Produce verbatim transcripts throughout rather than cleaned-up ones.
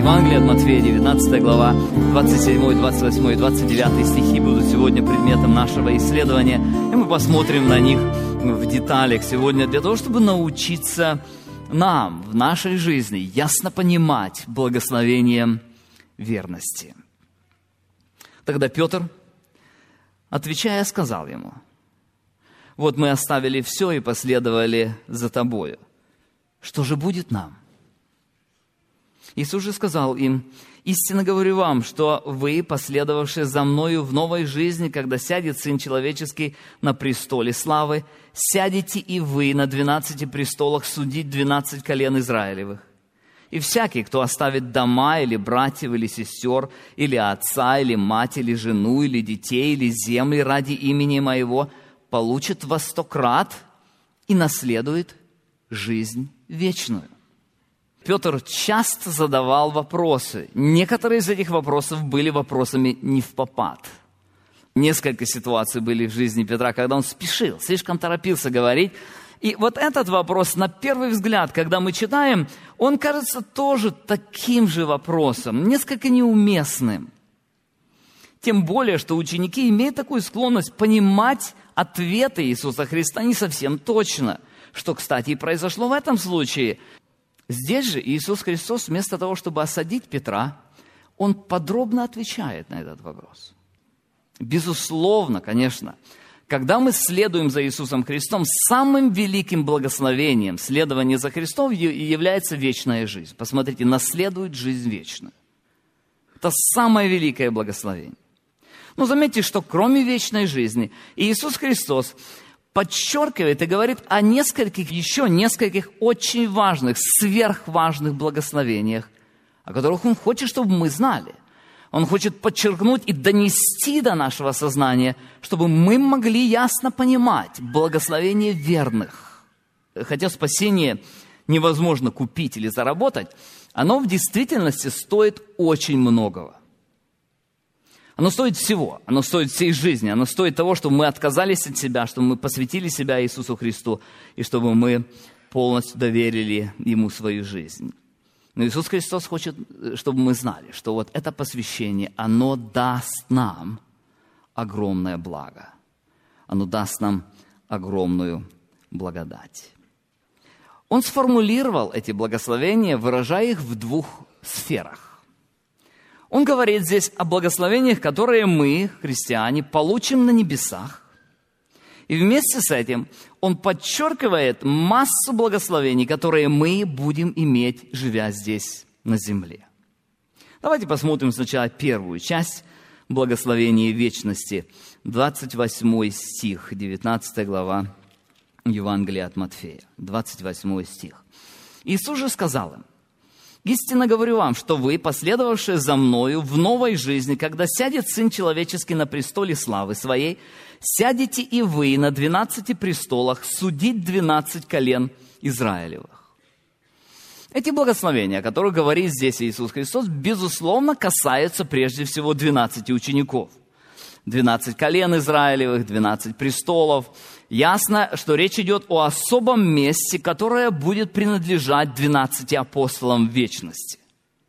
Евангелие от Матфея, девятнадцатая глава, двадцать седьмой, двадцать восьмой и двадцать девятый стихи будут сегодня предметом нашего исследования, и мы посмотрим на них в деталях сегодня для того, чтобы научиться нам в нашей жизни ясно понимать благословение верности. Тогда Петр, отвечая, сказал ему: «Вот мы оставили все и последовали за тобою. Что же будет нам?» Иисус же сказал им: «Истинно говорю вам, что вы, последовавшие за Мною в новой жизни, когда сядет Сын Человеческий на престоле славы, сядете и вы на двенадцати престолах судить двенадцать колен Израилевых. И всякий, кто оставит дома, или братьев, или сестер, или отца, или мать, или жену, или детей, или земли ради имени Моего, получит во сто крат и наследует жизнь вечную». Петр часто задавал вопросы. Некоторые из этих вопросов были вопросами невпопад. Несколько ситуаций были в жизни Петра, когда он спешил, слишком торопился говорить. И вот этот вопрос, на первый взгляд, когда мы читаем, он кажется тоже таким же вопросом, несколько неуместным. Тем более, что ученики имеют такую склонность понимать ответы Иисуса Христа не совсем точно, что, кстати, и произошло в этом случае. Здесь же Иисус Христос, вместо того, чтобы осадить Петра, Он подробно отвечает на этот вопрос. Безусловно, конечно, когда мы следуем за Иисусом Христом, самым великим благословением следования за Христом является вечная жизнь. Посмотрите, наследует жизнь вечную. Это самое великое благословение. Но заметьте, что кроме вечной жизни, Иисус Христос подчеркивает и говорит о нескольких, еще нескольких очень важных, сверхважных благословениях, о которых Он хочет, чтобы мы знали. Он хочет подчеркнуть и донести до нашего сознания, чтобы мы могли ясно понимать благословение верных. Хотя спасение невозможно купить или заработать, оно в действительности стоит очень многого. Оно стоит всего, оно стоит всей жизни, оно стоит того, чтобы мы отказались от себя, чтобы мы посвятили себя Иисусу Христу и чтобы мы полностью доверили Ему свою жизнь. Но Иисус Христос хочет, чтобы мы знали, что вот это посвящение, оно даст нам огромное благо, оно даст нам огромную благодать. Он сформулировал эти благословения, выражая их в двух сферах. Он говорит здесь о благословениях, которые мы, христиане, получим на небесах. И вместе с этим он подчеркивает массу благословений, которые мы будем иметь, живя здесь на земле. Давайте посмотрим сначала первую часть благословения вечности. двадцать восьмой стих, девятнадцатая глава Евангелия от Матфея. двадцать восьмой стих. Иисус же сказал им: «Истинно говорю вам, что вы, последовавшие за Мною в новой жизни, когда сядет Сын Человеческий на престоле славы Своей, сядете и вы на двенадцати престолах судить двенадцать колен Израилевых». Эти благословения, о которых говорит здесь Иисус Христос, безусловно, касаются прежде всего двенадцати учеников. двенадцать колен Израилевых, двенадцать престолов. Ясно, что речь идет о особом месте, которое будет принадлежать двенадцати апостолам в вечности.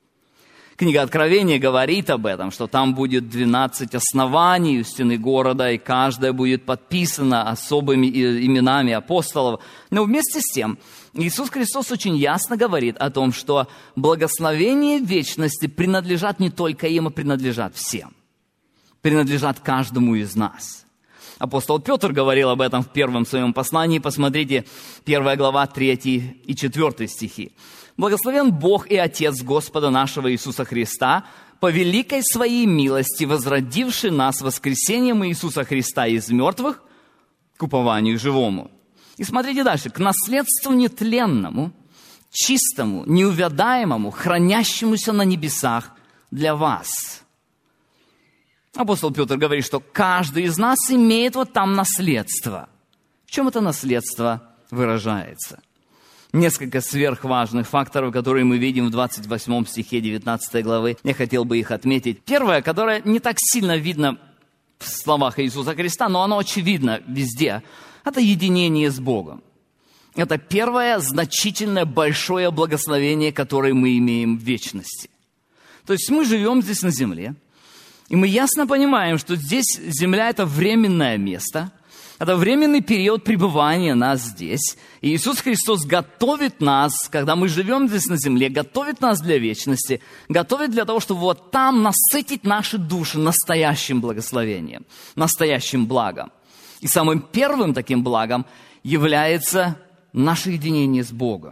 Книга Откровения говорит об этом, что там будет двенадцать оснований у стены города, и каждая будет подписана особыми именами апостолов. Но вместе с тем, Иисус Христос очень ясно говорит о том, что благословения вечности принадлежат не только им, а принадлежат всем. Принадлежат каждому из нас. Апостол Петр говорил об этом в первом своем послании. Посмотрите, первая глава, третий и четвертый стихи. «Благословен Бог и Отец Господа нашего Иисуса Христа, по великой Своей милости, возродивший нас воскресением Иисуса Христа из мертвых к упованию живому». И смотрите дальше. «К наследству нетленному, чистому, неувядаемому, хранящемуся на небесах для вас». Апостол Петр говорит, что каждый из нас имеет вот там наследство. В чем это наследство выражается? Несколько сверхважных факторов, которые мы видим в двадцать восьмом стихе девятнадцатой главы. Я хотел бы их отметить. Первое, которое не так сильно видно в словах Иисуса Христа, но оно очевидно везде, это единение с Богом. Это первое значительное большое благословение, которое мы имеем в вечности. То есть мы живем здесь на земле, и мы ясно понимаем, что здесь земля – это временное место, это временный период пребывания нас здесь. И Иисус Христос готовит нас, когда мы живем здесь на земле, готовит нас для вечности, готовит для того, чтобы вот там насытить наши души настоящим благословением, настоящим благом. И самым первым таким благом является наше единение с Богом.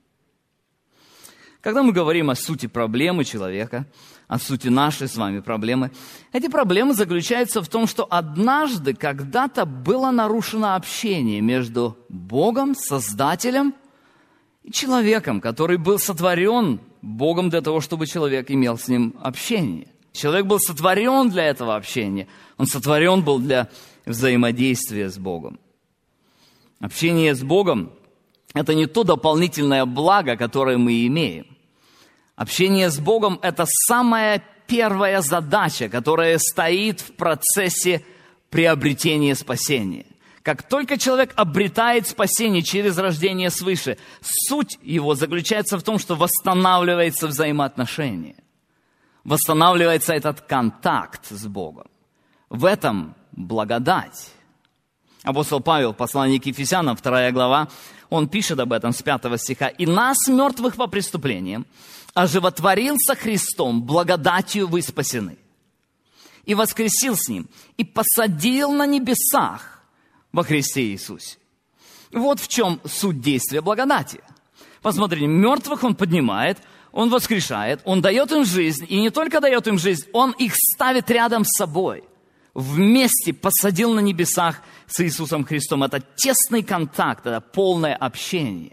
Когда мы говорим о сути проблемы человека, о сути нашей с вами проблемы, эти проблемы заключаются в том, что однажды, когда-то было нарушено общение между Богом, Создателем и человеком, который был сотворен Богом для того, чтобы человек имел с ним общение. Человек был сотворен для этого общения. Он сотворен был для взаимодействия с Богом. Общение с Богом – это не то дополнительное благо, которое мы имеем. Общение с Богом – это самая первая задача, которая стоит в процессе приобретения спасения. Как только человек обретает спасение через рождение свыше, суть его заключается в том, что восстанавливается взаимоотношение. Восстанавливается этот контакт с Богом. В этом благодать. Апостол Павел в послании к Ефесянам, вторая глава, он пишет об этом с пятого стиха. «И нас, мертвых по преступлениям, оживотворил со Христом, благодатью вы спасены. И воскресил с Ним, и посадил на небесах во Христе Иисусе». Вот в чем суть действия благодати. Посмотрите, мертвых Он поднимает, Он воскрешает, Он дает им жизнь, и не только дает им жизнь, Он их ставит рядом с собой. Вместе посадил на небесах с Иисусом Христом. Это тесный контакт, это полное общение.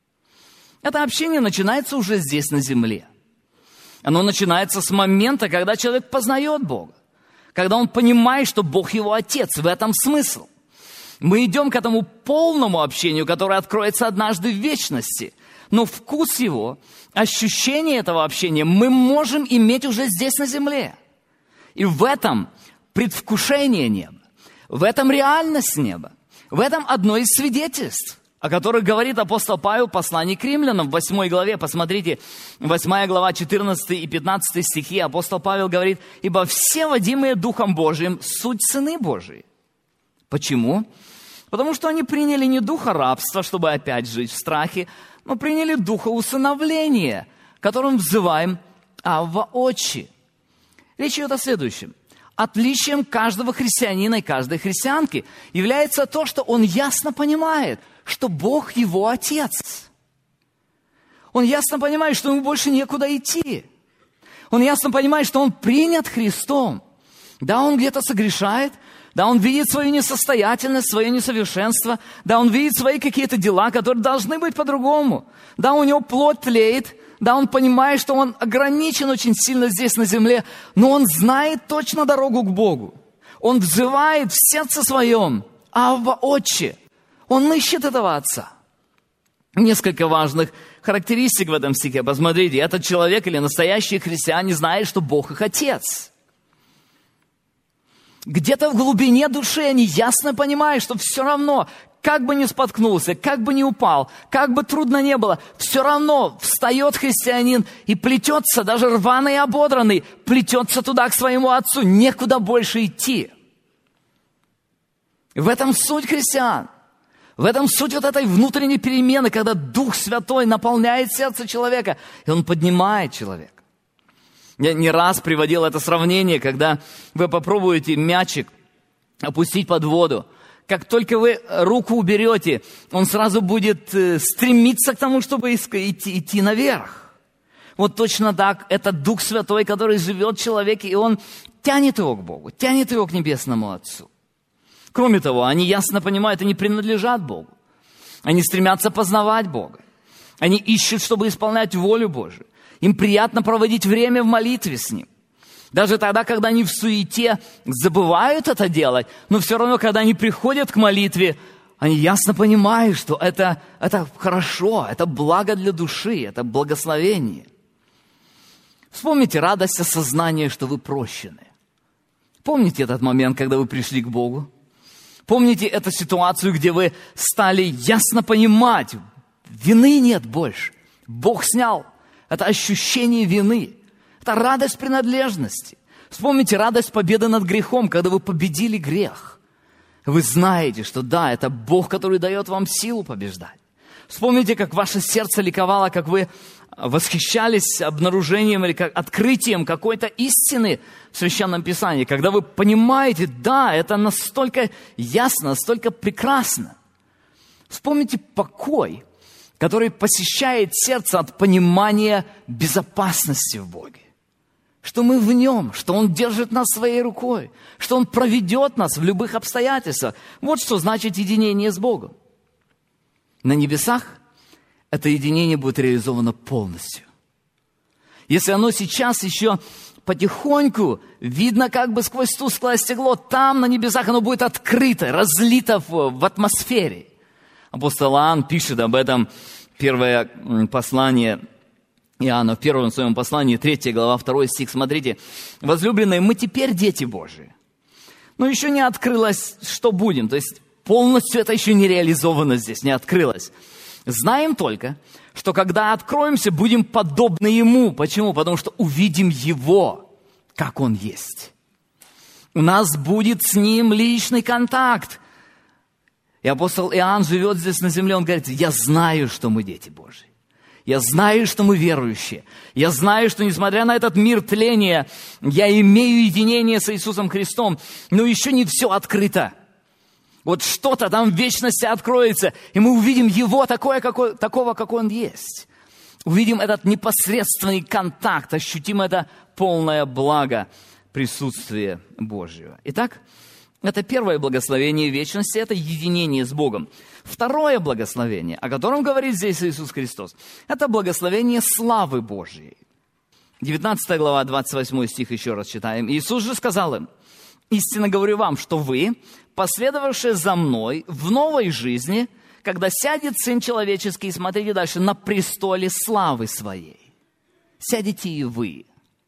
Это общение начинается уже здесь, на земле. Оно начинается с момента, когда человек познает Бога. Когда он понимает, что Бог его Отец. В этом смысл. Мы идем к этому полному общению, которое откроется однажды в вечности. Но вкус его, ощущение этого общения мы можем иметь уже здесь, на земле. И в этом предвкушение неба. В этом реальность неба. В этом одно из свидетельств, о которых говорит апостол Павел в послании к римлянам в восьмой главе. Посмотрите, восьмая глава, четырнадцатый и пятнадцатый стихи. Апостол Павел говорит: «Ибо все, водимые Духом Божиим, суть сыны Божии». Почему? Потому что они приняли не духа рабства, чтобы опять жить в страхе, но приняли духа усыновления, которым взываем «Авва, Отче». Речь идет о следующем. Отличием каждого христианина и каждой христианки является то, что он ясно понимает, что Бог его Отец. Он ясно понимает, что ему больше некуда идти. Он ясно понимает, что он принят Христом. Да, он где-то согрешает, да, он видит свою несостоятельность, свое несовершенство, да, он видит свои какие-то дела, которые должны быть по-другому. Да, у него плоть тлеет, да, он понимает, что он ограничен очень сильно здесь на земле, но он знает точно дорогу к Богу. Он взывает в сердце своем: «Авва, Отче». Он ищет этого Отца. Несколько важных характеристик в этом стихе. Посмотрите, этот человек или настоящий христиане знает, что Бог их Отец. Где-то в глубине души они ясно понимают, что все равно, как бы ни споткнулся, как бы ни упал, как бы трудно не было, все равно встает христианин и плетется, даже рваный и ободранный, плетется туда к своему Отцу, некуда больше идти. В этом суть христиан. В этом суть вот этой внутренней перемены, когда Дух Святой наполняет сердце человека, и Он поднимает человека. Я не раз приводил это сравнение, когда вы попробуете мячик опустить под воду. Как только вы руку уберете, он сразу будет стремиться к тому, чтобы идти, идти наверх. Вот точно так, это Дух Святой, который живет в человеке, и он тянет его к Богу, тянет его к Небесному Отцу. Кроме того, они ясно понимают, они принадлежат Богу. Они стремятся познавать Бога. Они ищут, чтобы исполнять волю Божию. Им приятно проводить время в молитве с Ним. Даже тогда, когда они в суете забывают это делать, но все равно, когда они приходят к молитве, они ясно понимают, что это, это хорошо, это благо для души, это благословение. Вспомните радость осознания, что вы прощены. Помните этот момент, когда вы пришли к Богу? Помните эту ситуацию, где вы стали ясно понимать, вины нет больше. Бог снял это ощущение вины. Это радость принадлежности. Вспомните радость победы над грехом, когда вы победили грех. Вы знаете, что да, это Бог, который дает вам силу побеждать. Вспомните, как ваше сердце ликовало, как вы восхищались обнаружением или как открытием какой-то истины в Священном Писании, когда вы понимаете, да, это настолько ясно, настолько прекрасно. Вспомните покой, который посещает сердце от понимания безопасности в Боге. Что мы в Нем, что Он держит нас своей рукой, что Он проведет нас в любых обстоятельствах. Вот что значит единение с Богом. На небесах это единение будет реализовано полностью. Если оно сейчас еще потихоньку видно как бы сквозь тусклое стекло, там на небесах оно будет открыто, разлито в, в атмосфере. Апостол Иоанн пишет об этом, первое послание Иоанна, в первом своем послании, третья глава, второй стих, смотрите. «Возлюбленные, мы теперь дети Божии, но еще не открылось, что будем». То есть полностью это еще не реализовано здесь, не открылось. Знаем только, что когда откроемся, будем подобны Ему. Почему? Потому что увидим Его, как Он есть. У нас будет с Ним личный контакт. И апостол Иоанн живет здесь на земле, он говорит: я знаю, что мы дети Божьи. Я знаю, что мы верующие. Я знаю, что несмотря на этот мир тления, я имею единение с Иисусом Христом, но еще не все открыто. Вот что-то там в вечности откроется, и мы увидим Его такое, какой, такого, какой Он есть. Увидим этот непосредственный контакт, ощутим это полное благо присутствия Божьего. Итак, это первое благословение вечности, это единение с Богом. Второе благословение, о котором говорит здесь Иисус Христос, это благословение славы Божьей. девятнадцатая глава, двадцать восьмой стих, еще раз читаем. Иисус же сказал им: «Истинно говорю вам, что вы, последовавшие за Мной в новой жизни, когда сядет Сын Человеческий, смотрите дальше, на престоле славы Своей, сядете и вы».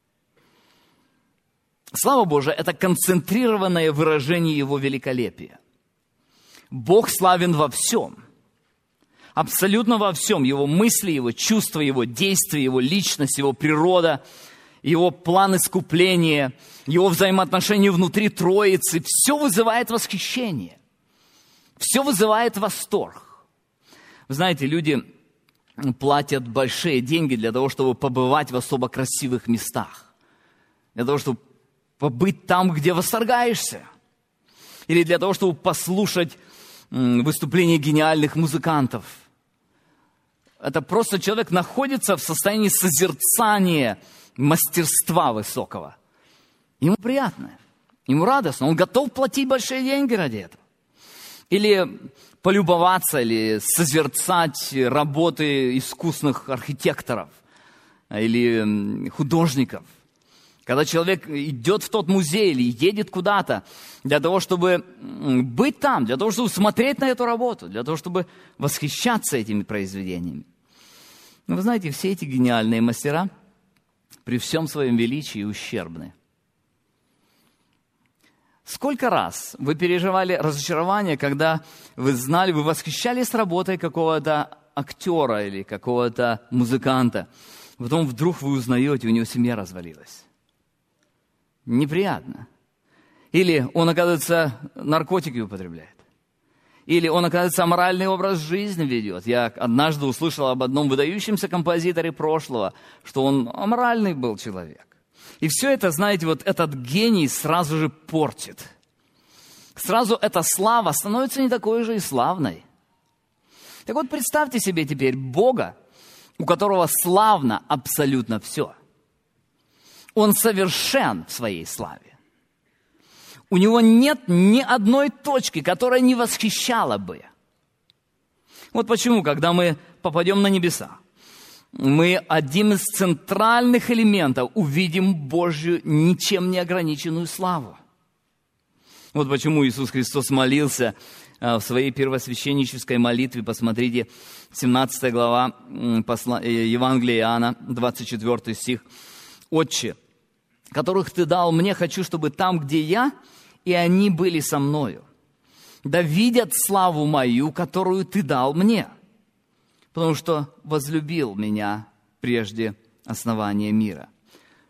Слава Божия – это концентрированное выражение Его великолепия. Бог славен во всем, абсолютно во всем. Его мысли, Его чувства, Его действия, Его личность, Его природа, Его план искупления, Его взаимоотношения внутри Троицы – все вызывает восхищение, все вызывает восторг. Вы знаете, люди платят большие деньги для того, чтобы побывать в особо красивых местах, для того, чтобы побыть там, где восторгаешься, или для того, чтобы послушать выступления гениальных музыкантов. Это просто человек находится в состоянии созерцания мастерства высокого. Ему приятно, ему радостно, он готов платить большие деньги ради этого. Или полюбоваться, или созерцать работы искусных архитекторов или художников. Когда человек идет в тот музей или едет куда-то для того, чтобы быть там, для того, чтобы смотреть на эту работу, для того, чтобы восхищаться этими произведениями. Но вы знаете, все эти гениальные мастера при всем своем величии ущербны. Сколько раз вы переживали разочарование, когда вы знали, вы восхищались работой какого-то актера или какого-то музыканта, потом вдруг вы узнаете, у него семья развалилась. Неприятно. Или он, оказывается, наркотики употребляет. Или он, оказывается, аморальный образ жизни ведет. Я однажды услышал об одном выдающемся композиторе прошлого, что он аморальный был человек. И все это, знаете, вот этот гений сразу же портит. Сразу эта слава становится не такой же и славной. Так вот, представьте себе теперь Бога, у которого славно абсолютно все. Он совершен в своей славе. У него нет ни одной точки, которая не восхищала бы. Вот почему, когда мы попадем на небеса, мы одним из центральных элементов увидим Божью ничем не ограниченную славу. Вот почему Иисус Христос молился в своей первосвященнической молитве. Посмотрите, семнадцатая глава Евангелия Иоанна, двадцать четвёртый стих. «Отче, которых Ты дал мне, хочу, чтобы там, где я, и они были со мною. Да видят славу мою, которую Ты дал мне, потому что возлюбил меня прежде основания мира».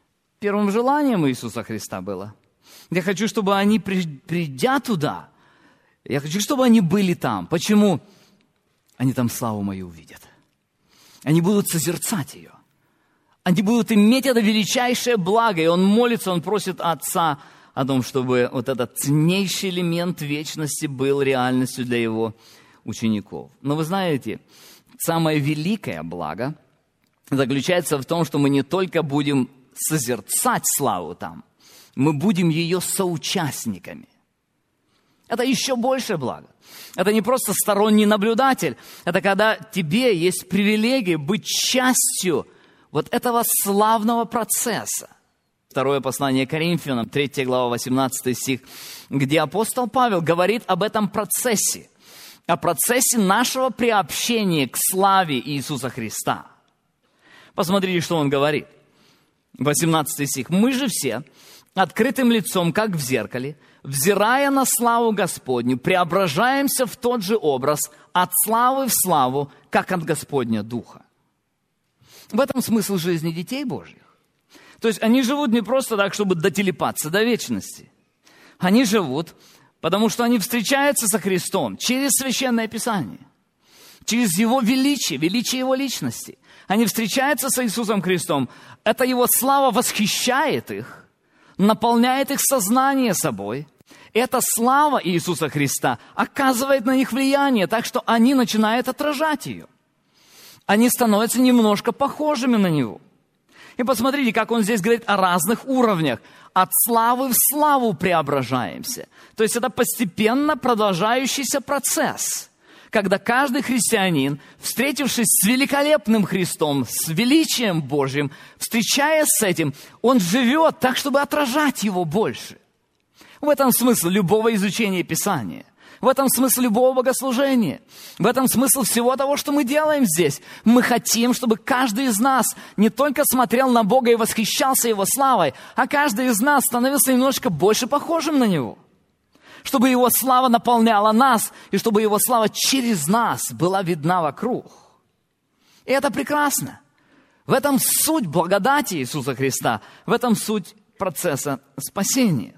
первым желанием Иисуса Христа было. Я хочу, чтобы они, придя туда, я хочу, чтобы они были там. Почему? Они там славу мою увидят. Они будут созерцать ее. Они будут иметь это величайшее благо. И он молится, он просит Отца о том, чтобы вот этот ценнейший элемент вечности был реальностью для его учеников. Но вы знаете, самое великое благо заключается в том, что мы не только будем созерцать славу там, мы будем ее соучастниками. Это еще большее благо. Это не просто сторонний наблюдатель. Это когда тебе есть привилегия быть частью вот этого славного процесса. Второе послание Коринфянам, третья глава, восемнадцатый стих, где апостол Павел говорит об этом процессе, о процессе нашего приобщения к славе Иисуса Христа. Посмотрите, что он говорит. восемнадцатый стих. «Мы же все открытым лицом, как в зеркале, взирая на славу Господню, преображаемся в тот же образ от славы в славу, как от Господня Духа». В этом смысл жизни детей Божьих. То есть они живут не просто так, чтобы дотелепаться до вечности. Они живут, потому что они встречаются со Христом через Священное Писание, через Его величие, величие Его личности. Они встречаются с Иисусом Христом. Это Его слава восхищает их, наполняет их сознание собой. Эта слава Иисуса Христа оказывает на них влияние, так что они начинают отражать ее. Они становятся немножко похожими на Него. И посмотрите, как он здесь говорит о разных уровнях. От славы в славу преображаемся. То есть это постепенно продолжающийся процесс, когда каждый христианин, встретившись с великолепным Христом, с величием Божьим, встречаясь с этим, он живет так, чтобы отражать Его больше. В этом смысл любого изучения Писания. В этом смысл любого богослужения. В этом смысл всего того, что мы делаем здесь. Мы хотим, чтобы каждый из нас не только смотрел на Бога и восхищался Его славой, а каждый из нас становился немножко больше похожим на Него. Чтобы Его слава наполняла нас, и чтобы Его слава через нас была видна вокруг. И это прекрасно. В этом суть благодати Иисуса Христа. В этом суть процесса спасения.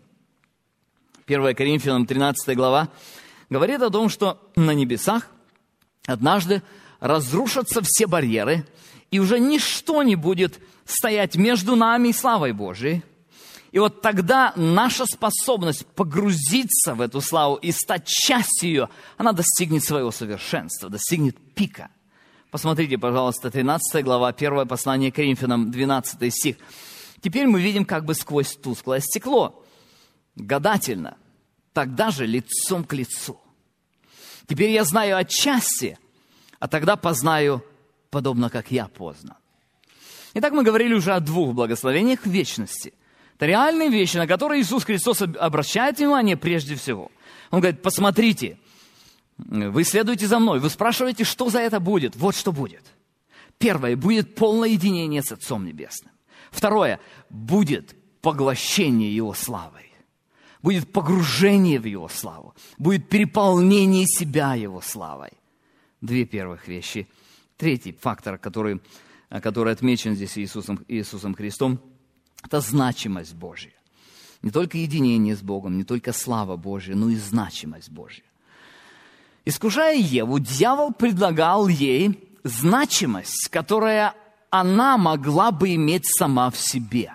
первое Коринфянам тринадцатая глава говорит о том, что на небесах однажды разрушатся все барьеры, и уже ничто не будет стоять между нами и славой Божией. И вот тогда наша способность погрузиться в эту славу и стать частью ее, она достигнет своего совершенства, достигнет пика. Посмотрите, пожалуйста, тринадцатая глава, первое послание Коринфянам, двенадцатый стих. «Теперь мы видим как бы сквозь тусклое стекло, гадательно, тогда же лицом к лицу. Теперь я знаю отчасти, а тогда познаю, подобно как я познан». Итак, мы говорили уже о двух благословениях вечности. Это реальные вещи, на которые Иисус Христос обращает внимание прежде всего. Он говорит: посмотрите, вы следуете за мной, вы спрашиваете, что за это будет. Вот что будет. Первое, будет полное единение с Отцом Небесным. Второе, будет поглощение Его славой. Будет погружение в Его славу. Будет переполнение себя Его славой. Две первых вещи. Третий фактор, который, который отмечен здесь Иисусом, Иисусом Христом, это значимость Божья. Не только единение с Богом, не только слава Божья, но и значимость Божья. Искушая Еву, дьявол предлагал ей значимость, которая она могла бы иметь сама в себе.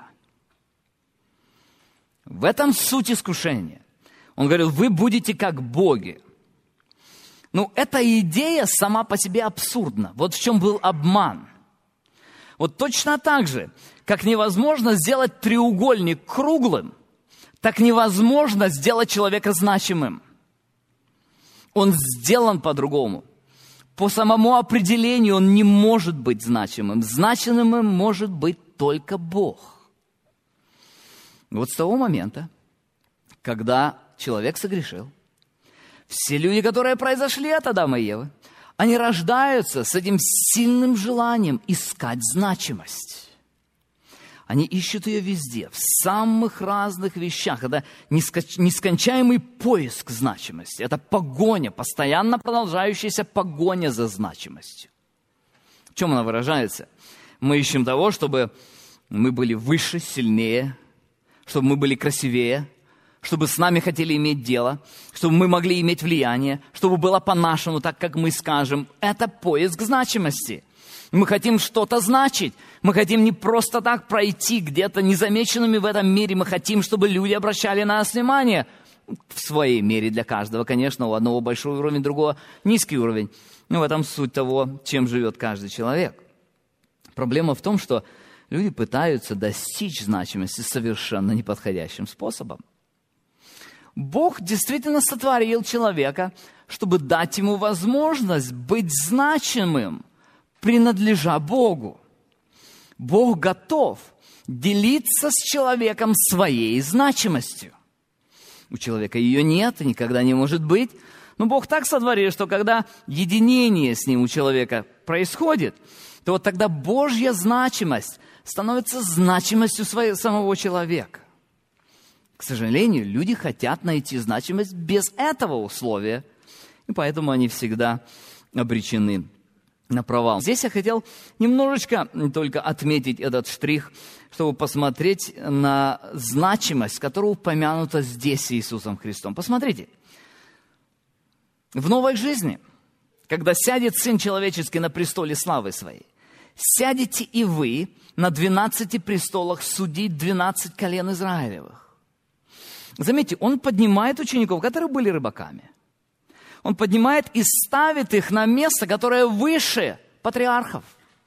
В этом суть искушения. Он говорил: вы будете как боги. Ну, эта идея сама по себе абсурдна. Вот в чем был обман. Вот точно так же, как невозможно сделать треугольник круглым, так невозможно сделать человека значимым. Он сделан по-другому. По самому определению он не может быть значимым. Значимым может быть только Бог. Вот с того момента, когда человек согрешил, все люди, которые произошли от Адама и Евы, они рождаются с этим сильным желанием искать значимость. Они ищут ее везде, в самых разных вещах. Это нескончаемый поиск значимости. Это погоня, постоянно продолжающаяся погоня за значимостью. В чем она выражается? Мы ищем того, чтобы мы были выше, сильнее, чтобы мы были красивее, чтобы с нами хотели иметь дело, чтобы мы могли иметь влияние, чтобы было по-нашему, так как мы скажем. Это поиск значимости. Мы хотим что-то значить. Мы хотим не просто так пройти где-то незамеченными в этом мире. Мы хотим, чтобы люди обращали на нас внимание. В своей мере для каждого, конечно, у одного большой уровень, другого низкий уровень. Но в этом суть того, чем живет каждый человек. Проблема в том, что люди пытаются достичь значимости совершенно неподходящим способом. Бог действительно сотворил человека, чтобы дать ему возможность быть значимым, принадлежа Богу. Бог готов делиться с человеком своей значимостью. У человека ее нет и никогда не может быть. Но Бог так сотворил, что когда единение с ним у человека происходит, то вот тогда Божья значимость становится значимостью своего, самого человека. К сожалению, люди хотят найти значимость без этого условия, и поэтому они всегда обречены на провал. Здесь я хотел немножечко только отметить этот штрих, чтобы посмотреть на значимость, которая упомянута здесь Иисусом Христом. Посмотрите. В новой жизни, когда сядет Сын Человеческий на престоле славы Своей, сядете и вы на двенадцати престолах судить двенадцать колен Израилевых. Заметьте, Он поднимает учеников, которые были рыбаками. Он поднимает и ставит их на место, которое выше патриархов,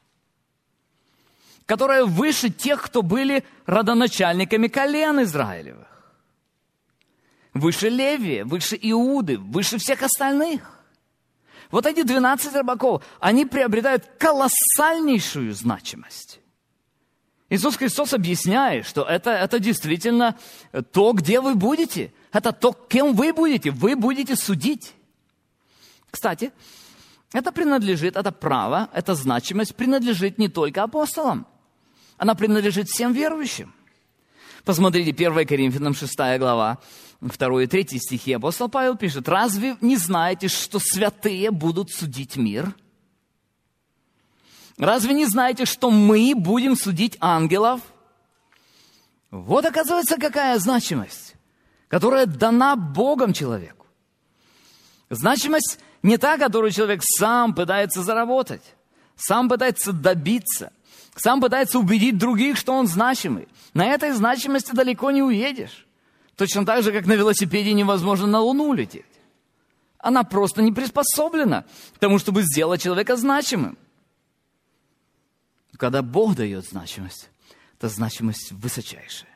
которое выше тех, кто были родоначальниками колен Израилевых. Выше Левия, выше Иуды, выше всех остальных. Вот эти двенадцать рыбаков, они приобретают колоссальнейшую значимость. Иисус Христос объясняет, что это, это действительно то, где вы будете. Это то, кем вы будете. Вы будете судить. Кстати, это принадлежит, это право, эта значимость принадлежит не только апостолам. Она принадлежит всем верующим. Посмотрите, первое Коринфянам шестая глава, второй и третий стихи. Апостол Павел пишет: «Разве не знаете, что святые будут судить мир? Разве не знаете, что мы будем судить ангелов?» Вот, оказывается, какая значимость, которая дана Богом человеку. Значимость не та, которую человек сам пытается заработать, сам пытается добиться, сам пытается убедить других, что он значимый. На этой значимости далеко не уедешь. Точно так же, как на велосипеде невозможно на Луну лететь. Она просто не приспособлена к тому, чтобы сделать человека значимым. Когда Бог дает значимость, это значимость высочайшая.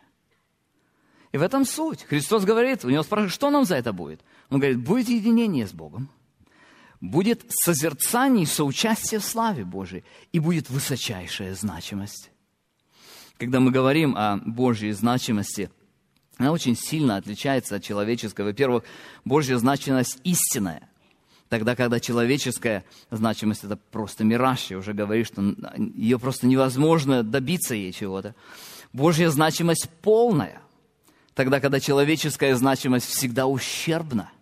И в этом суть. Христос говорит, у него спрашивают, что нам за это будет? Он говорит, будет единение с Богом, будет созерцание и соучастие в славе Божией, и будет высочайшая значимость. Когда мы говорим о Божьей значимости, она очень сильно отличается от человеческой. Во-первых, Божья значимость истинная. Тогда, когда человеческая значимость – это просто мираж, я уже говорю, что ее просто невозможно добиться ей чего-то. Божья значимость полная. Тогда, когда человеческая значимость всегда ущербна.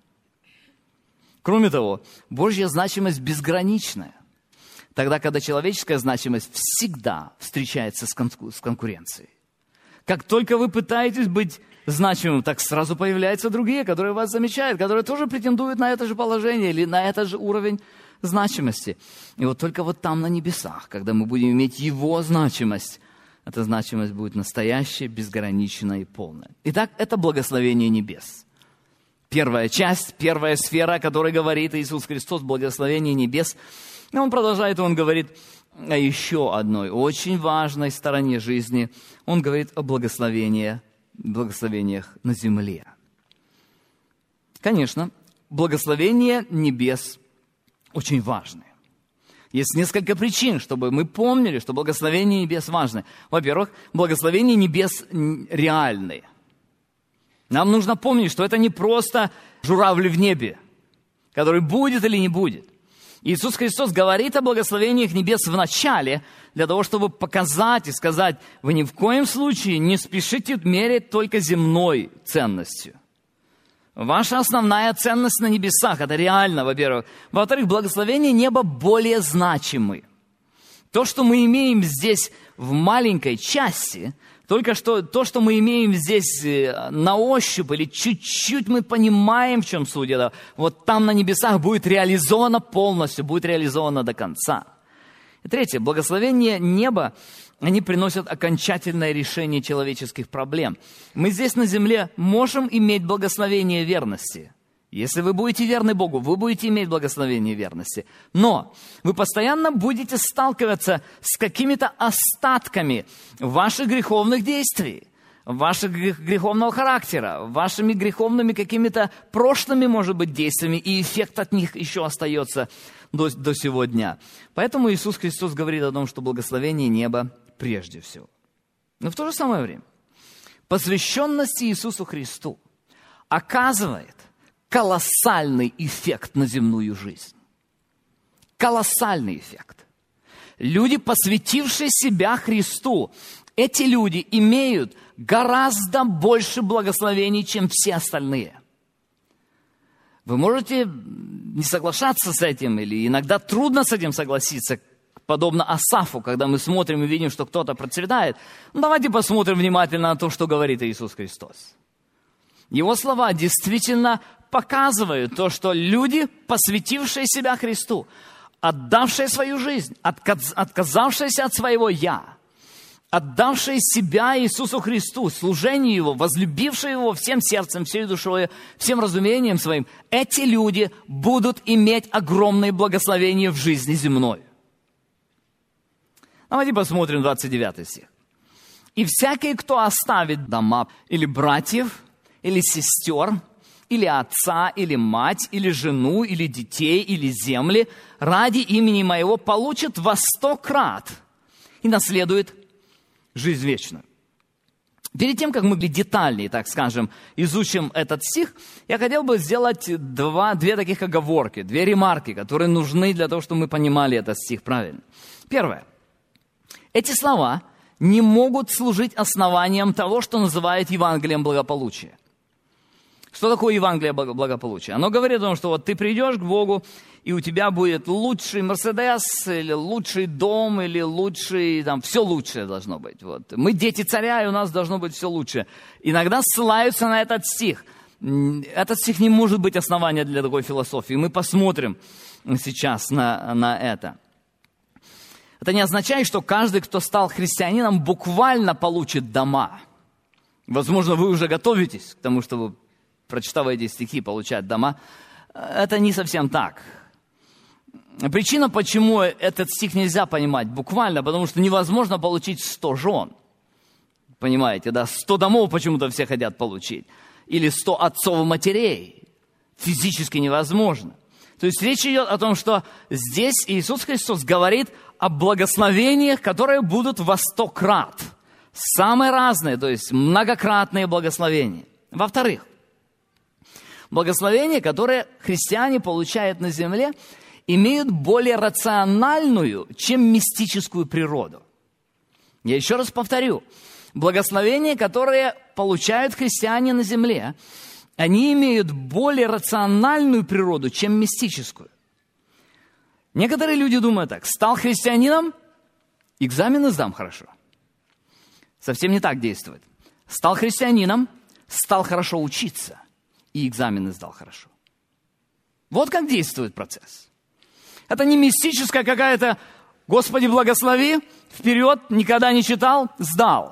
Кроме того, Божья значимость безграничная. Тогда, когда человеческая значимость всегда встречается с конкуренцией. Как только вы пытаетесь быть значимым, так сразу появляются другие, которые вас замечают, которые тоже претендуют на это же положение или на этот же уровень значимости. И вот только вот там, на небесах, когда мы будем иметь Его значимость, эта значимость будет настоящая, безграничная и полная. Итак, это благословение небес. Первая часть, первая сфера, о которой говорит Иисус Христос, благословение небес. И Он продолжает, Он говорит о еще одной очень важной стороне жизни. Он говорит о благословении, благословениях на земле. Конечно, благословение небес очень важны. Есть несколько причин, чтобы мы помнили, что благословение небес важны. Во-первых, благословение небес реальны. Нам нужно помнить, что это не просто журавль в небе, который будет или не будет. Иисус Христос говорит о благословениях небес в начале, для того, чтобы показать и сказать, вы ни в коем случае не спешите мерять только земной ценностью. Ваша основная ценность на небесах, это реально, во-первых. Во-вторых, благословения неба более значимы. То, что мы имеем здесь в маленькой части, только что то, что мы имеем здесь на ощупь, или чуть-чуть мы понимаем, в чем суть этого, вот там на небесах будет реализовано полностью, будет реализовано до конца. И третье, благословение неба, они приносят окончательное решение человеческих проблем. Мы здесь на земле можем иметь благословение верности. Если вы будете верны Богу, вы будете иметь благословение верности. Но вы постоянно будете сталкиваться с какими-то остатками ваших греховных действий, вашего греховного характера, вашими греховными какими-то прошлыми, может быть, действиями, и эффект от них еще остается до, до сего дня. Поэтому Иисус Христос говорит о том, что благословение неба прежде всего. Но в то же самое время посвященность Иисусу Христу оказывает колоссальный эффект на земную жизнь. Колоссальный эффект. Люди, посвятившие себя Христу, эти люди имеют гораздо больше благословений, чем все остальные. Вы можете не соглашаться с этим, или иногда трудно с этим согласиться, подобно Асафу, когда мы смотрим и видим, что кто-то процветает. Ну, давайте посмотрим внимательно на то, что говорит Иисус Христос. Его слова действительно показывают то, что люди, посвятившие себя Христу, отдавшие свою жизнь, отказавшиеся от своего «я», отдавшие себя Иисусу Христу, служению Его, возлюбившие Его всем сердцем, всей душой, всем разумением своим, эти люди будут иметь огромное благословение в жизни земной. Давайте посмотрим двадцать девятый стих. «И всякий, кто оставит дома или братьев, или сестер, или отца, или мать, или жену, или детей, или земли, ради имени Моего получит во сто крат и наследует жизнь вечную». Перед тем, как мы детальнее, так скажем, изучим этот стих, я хотел бы сделать два, две таких оговорки, две ремарки, которые нужны для того, чтобы мы понимали этот стих правильно. Первое. Эти слова не могут служить основанием того, что называют Евангелием благополучия. Что такое Евангелие благополучия? Оно говорит о том, что вот ты придешь к Богу, и у тебя будет лучший Мерседес, или лучший дом, или лучший, там, все лучшее должно быть. Вот. Мы дети царя, и у нас должно быть все лучшее. Иногда ссылаются на этот стих. Этот стих не может быть основанием для такой философии. Мы посмотрим сейчас на, на это. Это не означает, что каждый, кто стал христианином, буквально получит дома. Возможно, вы уже готовитесь к тому, чтобы, прочитав эти стихи, получать дома. Это не совсем так. Причина, почему этот стих нельзя понимать буквально, потому что невозможно получить сто жен. Понимаете, да? Сто домов почему-то все хотят получить. Или сто отцов и матерей. Физически невозможно. То есть речь идет о том, что здесь Иисус Христос говорит о благословениях, которые будут во сто крат. Самые разные, то есть многократные благословения. Во-вторых, благословения, которые христиане получают на земле, имеют более рациональную, чем мистическую природу. Я еще раз повторю. Благословения, которые получают христиане на земле, они имеют более рациональную природу, чем мистическую. Некоторые люди думают так: стал христианином, экзамены сдам хорошо. Совсем не так действует. Стал христианином, стал хорошо учиться, и экзамены сдал хорошо. Вот как действует процесс. Это не мистическая какая-то «Господи, благослови, вперед, никогда не читал, сдал».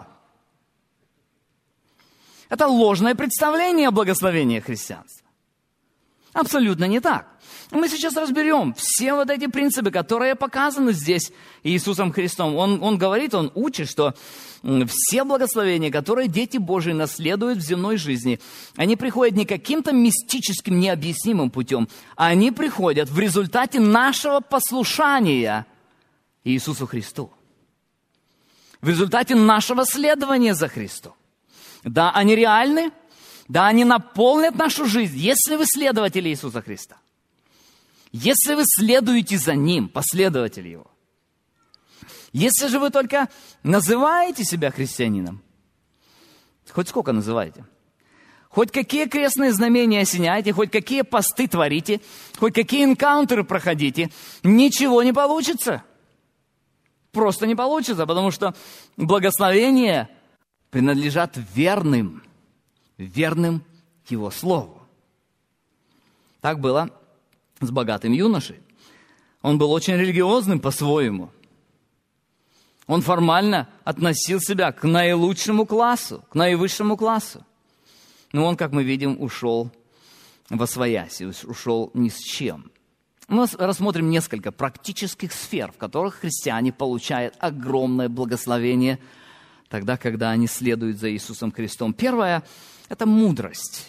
Это ложное представление о благословении христианства. Абсолютно не так. Мы сейчас разберем все вот эти принципы, которые показаны здесь Иисусом Христом. Он, он говорит, он учит, что все благословения, которые дети Божии наследуют в земной жизни, они приходят не каким-то мистическим, необъяснимым путем, а они приходят в результате нашего послушания Иисусу Христу. В результате нашего следования за Христом. Да, они реальны, да, они наполнят нашу жизнь, если вы следователи Иисуса Христа. Если вы следуете за Ним, последователи Его. Если же вы только называете себя христианином, хоть сколько называете, хоть какие крестные знамения осеняете, хоть какие посты творите, хоть какие энкаунтеры проходите, ничего не получится. просто не получится, потому что благословения принадлежат верным, верным Его Слову. Так было с богатым юношей. Он был очень религиозным по-своему. Он формально относил себя к наилучшему классу, к наивысшему классу. Но он, как мы видим, ушел восвояси, ушел ни с чем. Мы рассмотрим несколько практических сфер, в которых христиане получают огромное благословение тогда, когда они следуют за Иисусом Христом. Первое – это мудрость.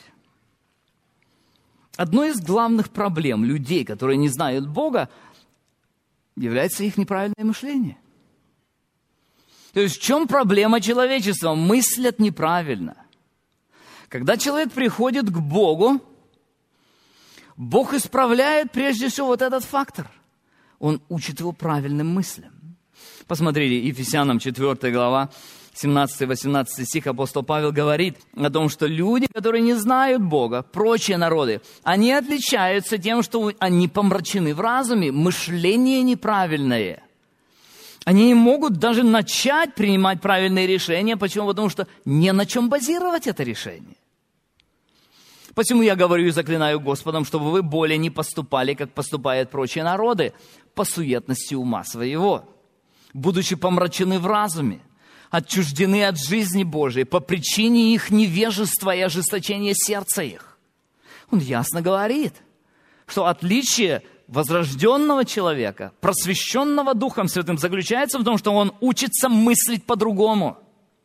Одной из главных проблем людей, которые не знают Бога, является их неправильное мышление. То есть в чем проблема человечества? Мыслят неправильно. Когда человек приходит к Богу, Бог исправляет прежде всего вот этот фактор. Он учит его правильным мыслям. Посмотрите, Ефесянам четвёртая глава, семнадцатый-восемнадцатый стих, апостол Павел говорит о том, что люди, которые не знают Бога, прочие народы, они отличаются тем, что они помрачены в разуме, мышление неправильное. Они не могут даже начать принимать правильные решения. Почему? Потому что не на чем базировать это решение. Посему я говорю и заклинаю Господом, чтобы вы более не поступали, как поступают прочие народы, по суетности ума своего, будучи помрачены в разуме, отчуждены от жизни Божией по причине их невежества и ожесточения сердца их. Он ясно говорит, что отличие возрожденного человека, просвещенного Духом Святым, заключается в том, что он учится мыслить по-другому.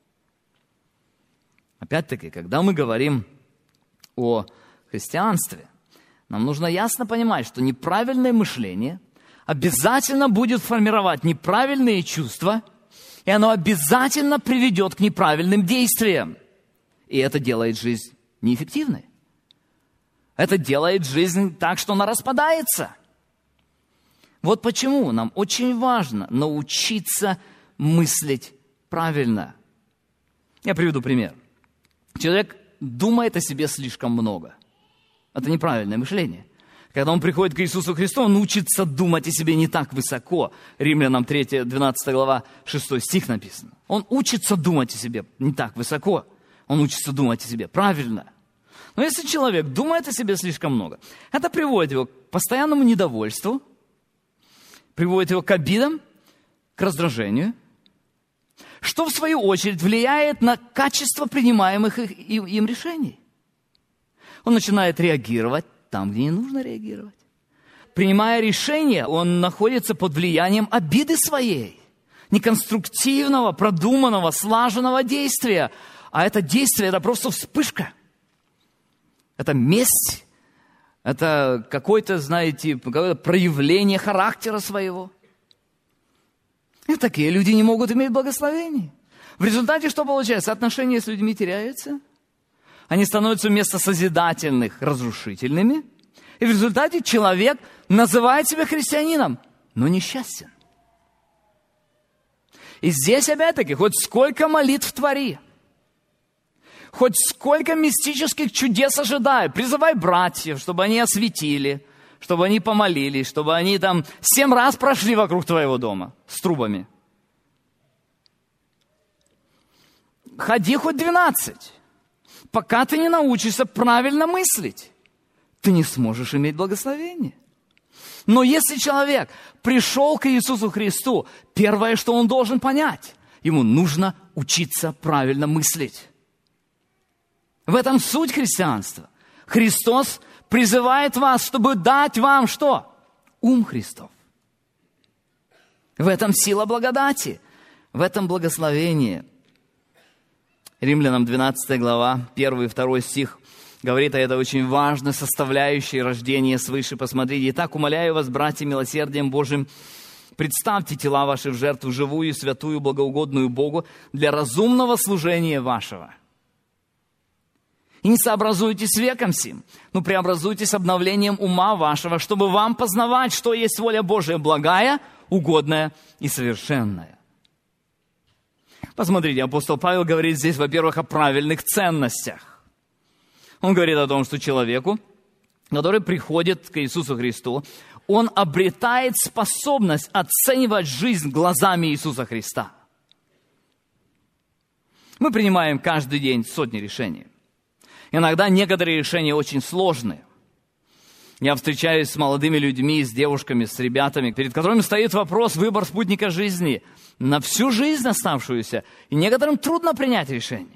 Опять-таки, когда мы говорим о христианстве, нам нужно ясно понимать, что неправильное мышление обязательно будет формировать неправильные чувства, и оно обязательно приведет к неправильным действиям. И это делает жизнь неэффективной. Это делает жизнь так, что она распадается. Вот почему нам очень важно научиться мыслить правильно. Я приведу пример. Человек думает о себе слишком много. Это неправильное мышление. Когда он приходит к Иисусу Христу, он учится думать о себе не так высоко. Римлянам третья, двенадцатая глава, шестой стих написано. Он учится думать о себе не так высоко. Он учится думать о себе правильно. Но если человек думает о себе слишком много, это приводит его к постоянному недовольству, приводит его к обидам, к раздражению, что в свою очередь влияет на качество принимаемых им решений. Он начинает реагировать там, где не нужно реагировать. Принимая решение, он находится под влиянием обиды своей, неконструктивного, продуманного, слаженного действия. А это действие – это просто вспышка. Это месть. Это какое-то, знаете, какое-то проявление характера своего. И такие люди не могут иметь благословений. В результате что получается? Отношения с людьми теряются. Они становятся вместо созидательных разрушительными. И в результате человек называет себя христианином, но несчастен. И здесь опять-таки, хоть сколько молитв твори, хоть сколько мистических чудес ожидай, призывай братьев, чтобы они осветили, чтобы они помолились, чтобы они там семь раз прошли вокруг твоего дома с трубами. Ходи хоть двенадцать. Пока ты не научишься правильно мыслить, ты не сможешь иметь благословение. Но если человек пришел к Иисусу Христу, первое, что он должен понять, ему нужно учиться правильно мыслить. В этом суть христианства. Христос призывает вас, чтобы дать вам что? Ум Христов. В этом сила благодати, в этом благословение. Римлянам двенадцатая глава, первый и второй стих говорит о этой очень важной составляющей рождения свыше. Посмотрите. «Итак, умоляю вас, братья, милосердием Божьим, представьте тела ваши в жертву живую, святую, благоугодную Богу для разумного служения вашего. И не сообразуйтесь с веком сим, но преобразуйтесь обновлением ума вашего, чтобы вам познавать, что есть воля Божия, благая, угодная и совершенная». Посмотрите, апостол Павел говорит здесь, во-первых, о правильных ценностях. Он говорит о том, что человеку, который приходит к Иисусу Христу, он обретает способность оценивать жизнь глазами Иисуса Христа. Мы принимаем каждый день сотни решений. Иногда некоторые решения очень сложные. Я встречаюсь с молодыми людьми, с девушками, с ребятами, перед которыми стоит вопрос выбор спутника жизни на всю жизнь оставшуюся, и некоторым трудно принять решение.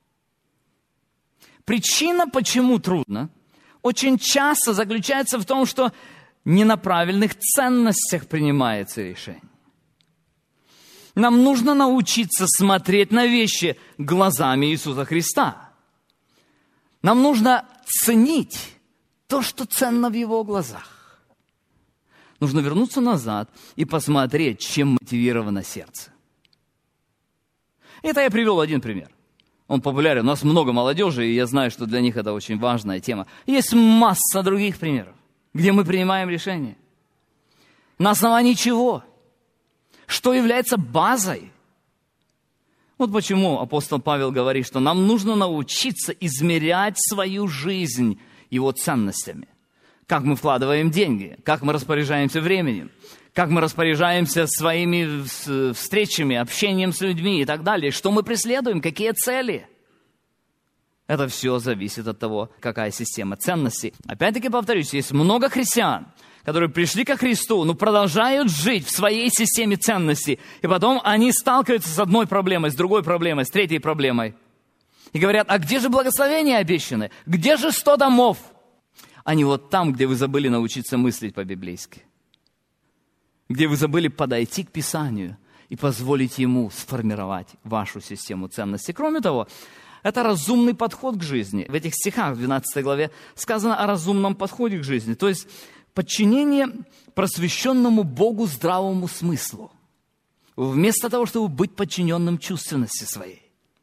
Причина, почему трудно, очень часто заключается в том, что не на правильных ценностях принимается решение. Нам нужно научиться смотреть на вещи глазами Иисуса Христа. Нам нужно ценить то, что ценно в Его глазах. Нужно вернуться назад и посмотреть, чем мотивировано сердце. Это я привел один пример. Он популярен. У нас много молодежи, и я знаю, что для них это очень важная тема. Есть масса других примеров, где мы принимаем решения. На основании чего? Что является базой? Вот почему апостол Павел говорит, что нам нужно научиться измерять свою жизнь его ценностями. Как мы вкладываем деньги, как мы распоряжаемся временем, как мы распоряжаемся своими встречами, общением с людьми и так далее. Что мы преследуем, какие цели. Это все зависит от того, какая система ценностей. Опять-таки повторюсь, есть много христиан, которые пришли ко Христу, но продолжают жить в своей системе ценностей. И потом они сталкиваются с одной проблемой, с другой проблемой, с третьей проблемой. И говорят, а где же благословения обещаны? Где же сто домов? Они вот там, где вы забыли научиться мыслить по-библейски. Где вы забыли подойти к Писанию и позволить Ему сформировать вашу систему ценностей. Кроме того, это разумный подход к жизни. В этих стихах, в двенадцатой главе, сказано о разумном подходе к жизни. То есть подчинение просвещенному Богу здравому смыслу. Вместо того, чтобы быть подчиненным чувственности своей.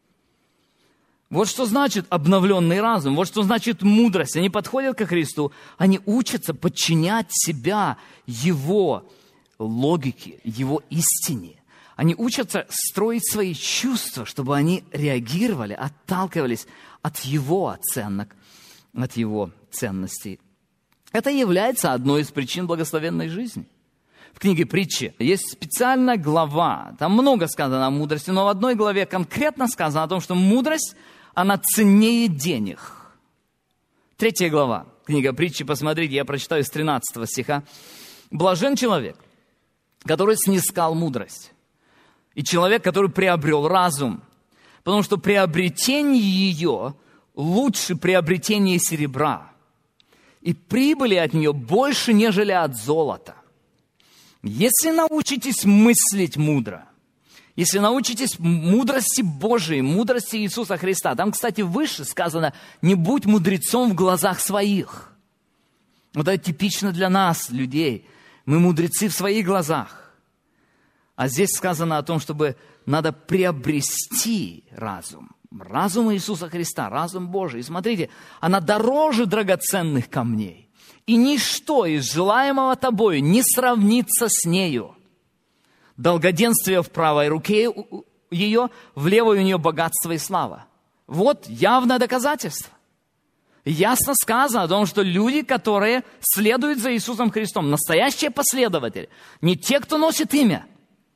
Вот что значит обновленный разум, вот что значит мудрость. Они подходят ко Христу, они учатся подчинять себя Его логике, Его истине. Они учатся строить свои чувства, чтобы они реагировали, отталкивались от Его оценок, от Его ценностей. Это является одной из причин благословенной жизни. В книге «Притчи» есть специальная глава, там много сказано о мудрости, но в одной главе конкретно сказано о том, что мудрость, она ценнее денег. Третья глава, книга «Притчи», посмотрите, я прочитаю с тринадцатого стиха. «Блажен человек, который снискал мудрость, и человек, который приобрел разум, потому что приобретение ее лучше приобретения серебра, и прибыли от нее больше, нежели от золота. Если научитесь мыслить мудро, если научитесь мудрости Божией, мудрости Иисуса Христа». Там, кстати, выше сказано: «Не будь мудрецом в глазах своих». Вот это типично для нас, людей. Мы мудрецы в своих глазах. А здесь сказано о том, чтобы надо приобрести разум. Разум Иисуса Христа, разум Божий. И смотрите, она дороже драгоценных камней. И ничто из желаемого тобою не сравнится с нею. Долгоденствие в правой руке ее, в левой у нее богатство и слава. Вот явное доказательство. Ясно сказано о том, что люди, которые следуют за Иисусом Христом, настоящие последователи, не те, кто носит имя,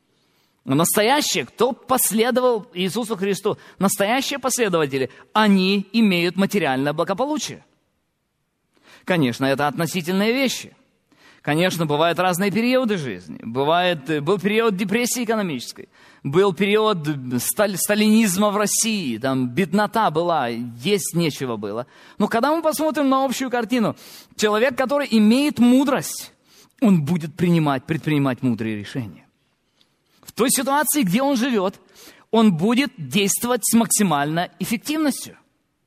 но настоящие, кто последовал Иисусу Христу, настоящие последователи, они имеют материальное благополучие. Конечно, это относительные вещи. Конечно, бывают разные периоды жизни. Бывает, был период депрессии экономической, был период сталь, сталинизма в России, там беднота была, есть нечего было. Но когда мы посмотрим на общую картину, человек, который имеет мудрость, он будет принимать, предпринимать мудрые решения. В той ситуации, где он живет, он будет действовать с максимальной эффективностью.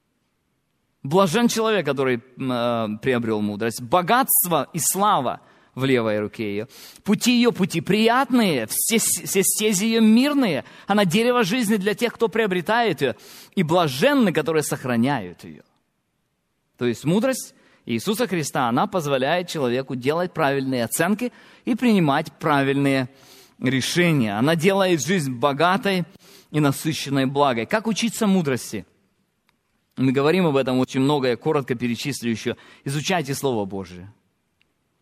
Блажен человек, который э, приобрел мудрость. Богатство и слава в левой руке ее. Пути ее пути приятные, все, все стези ее мирные. Она дерево жизни для тех, кто приобретает ее. И блаженны, которые сохраняют ее. То есть мудрость Иисуса Христа, она позволяет человеку делать правильные оценки и принимать правильные решения. Она делает жизнь богатой и насыщенной благой. Как учиться мудрости? Мы говорим об этом очень много, я коротко перечислю еще. Изучайте Слово Божие.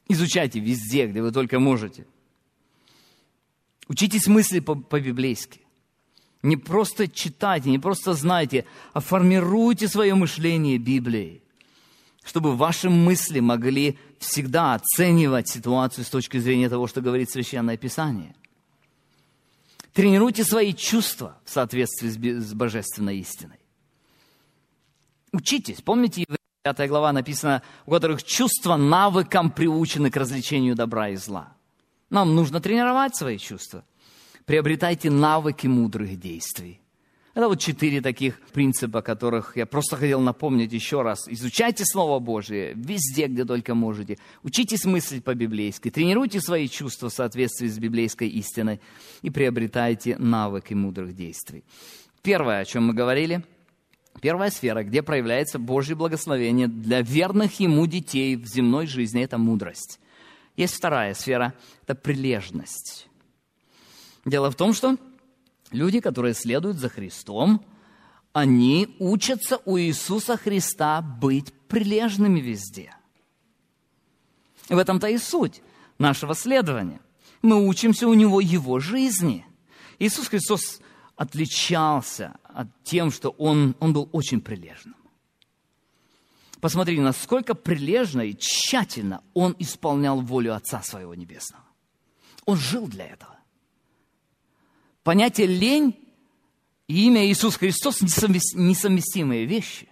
Изучайте везде, где вы только можете. Учитесь мысли по-библейски. Не просто читайте, не просто знайте, а формируйте свое мышление Библией, чтобы ваши мысли могли всегда оценивать ситуацию с точки зрения того, что говорит Священное Писание. Тренируйте свои чувства в соответствии с божественной истиной. Учитесь. Помните, Евреям пятая глава написано, у которых чувства навыкам приучены к развлечению добра и зла. Нам нужно тренировать свои чувства. Приобретайте навыки мудрых действий. Это вот четыре таких принципа, которых я просто хотел напомнить еще раз. Изучайте Слово Божие везде, где только можете. Учитесь мыслить по-библейски. Тренируйте свои чувства в соответствии с библейской истиной и приобретайте навыки мудрых действий. Первое, о чем мы говорили, первая сфера, где проявляется Божье благословение для верных Ему детей в земной жизни, это мудрость. Есть вторая сфера, это прилежность. Дело в том, что люди, которые следуют за Христом, они учатся у Иисуса Христа быть прилежными везде. И в этом-то и суть нашего следования. Мы учимся у Него Его жизни. Иисус Христос отличался от тем, что Он, он был очень прилежным. Посмотрите, насколько прилежно и тщательно Он исполнял волю Отца Своего Небесного. Он жил для этого. Понятие лень и имя Иисус Христос – несовместимые вещи.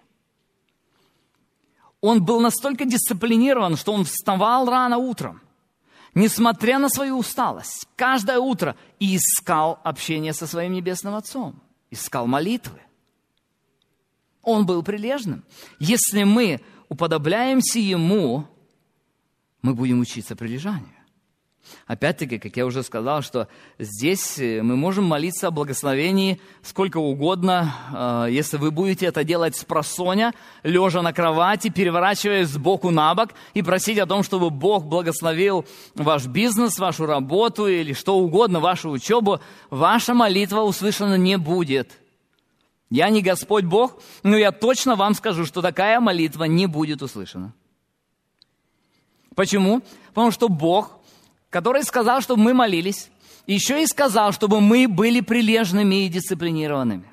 Он был настолько дисциплинирован, что он вставал рано утром, несмотря на свою усталость, каждое утро и искал общение со своим Небесным Отцом, искал молитвы. Он был прилежным. Если мы уподобляемся Ему, мы будем учиться прилежанию. Опять-таки, как я уже сказал, что здесь мы можем молиться о благословении сколько угодно. Если вы будете это делать спросоня, лежа на кровати, переворачиваясь сбоку на бок и просить о том, чтобы Бог благословил ваш бизнес, вашу работу или что угодно, вашу учебу, ваша молитва услышана не будет. Я не Господь Бог, но я точно вам скажу, что такая молитва не будет услышана. Почему? Потому что Бог, который сказал, чтобы мы молились, еще и сказал, чтобы мы были прилежными и дисциплинированными.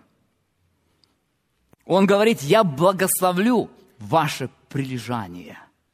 Он говорит, я благословлю ваше прилежание.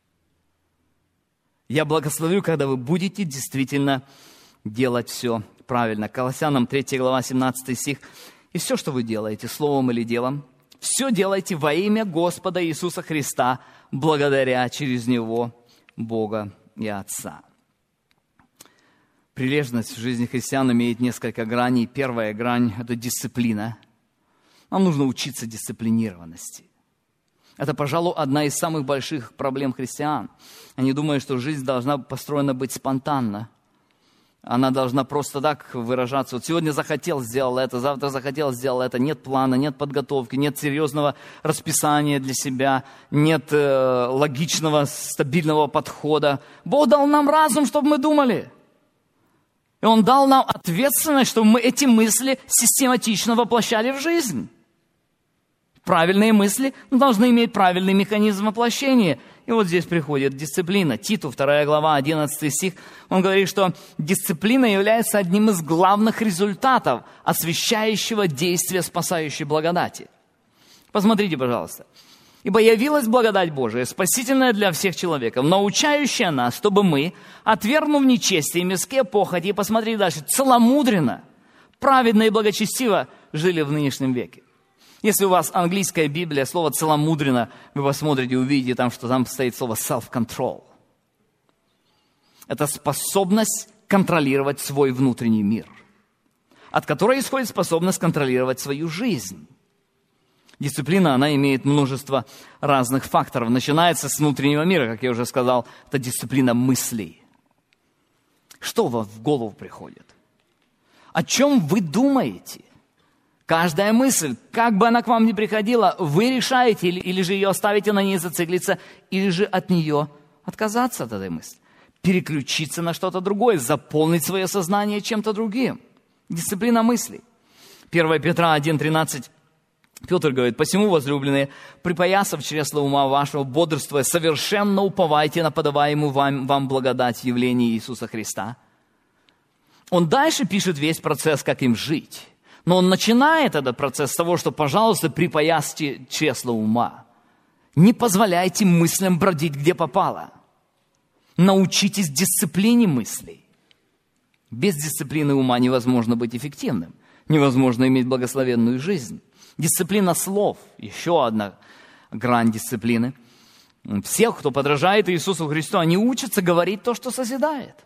Я благословлю, когда вы будете действительно делать все правильно. Колоссянам третья глава, семнадцатый стих. И все, что вы делаете, словом или делом, все делайте во имя Господа Иисуса Христа, благодаря через Него Бога и Отца. Прилежность в жизни христиан имеет несколько граней. Первая грань – это дисциплина. Нам нужно учиться дисциплинированности. Это, пожалуй, одна из самых больших проблем христиан. Они думают, что жизнь должна построена быть спонтанно. Она должна просто так выражаться. Вот сегодня захотел, сделал это, завтра захотел, сделал это. Нет плана, нет подготовки, нет серьезного расписания для себя, нет э, логичного, стабильного подхода. Бог дал нам разум, чтобы мы думали. И Он дал нам ответственность, чтобы мы эти мысли систематично воплощали в жизнь. Правильные мысли должны иметь правильный механизм воплощения. И вот здесь приходит дисциплина. Титу, вторая глава, одиннадцатый стих, он говорит, что дисциплина является одним из главных результатов освящающего действия спасающей благодати. Посмотрите, пожалуйста. «Ибо явилась благодать Божия, спасительная для всех человеков, научающая нас, чтобы мы, отвергнув нечестие и мирские похоти, и посмотрите дальше, целомудренно, праведно и благочестиво жили в нынешнем веке». Если у вас английская Библия, слово «целомудренно», вы посмотрите, увидите там, что там стоит слово self-control. Это способность контролировать свой внутренний мир, от которой исходит способность контролировать свою жизнь. Дисциплина, она имеет множество разных факторов. Начинается с внутреннего мира, как я уже сказал, это дисциплина мыслей. Что вам в голову приходит? О чем вы думаете? Каждая мысль, как бы она к вам ни приходила, вы решаете, или, или же ее оставите на ней зациклиться, или же от нее отказаться от этой мысли. Переключиться на что-то другое, заполнить свое сознание чем-то другим. Дисциплина мыслей. первое Петра один тринадцать Петр говорит: «Посему, возлюбленные, припоясав чресло ума вашего, бодрствуя, совершенно уповайте на подаваемую вам, вам благодать в явлении Иисуса Христа». Он дальше пишет весь процесс, как им жить. Но он начинает этот процесс с того, что, пожалуйста, припоясьте чресло ума. Не позволяйте мыслям бродить, где попало. Научитесь дисциплине мыслей. Без дисциплины ума невозможно быть эффективным. Невозможно иметь благословенную жизнь. Дисциплина слов – еще одна грань дисциплины. Всех, кто подражает Иисусу Христу, они учатся говорить то, что созидает.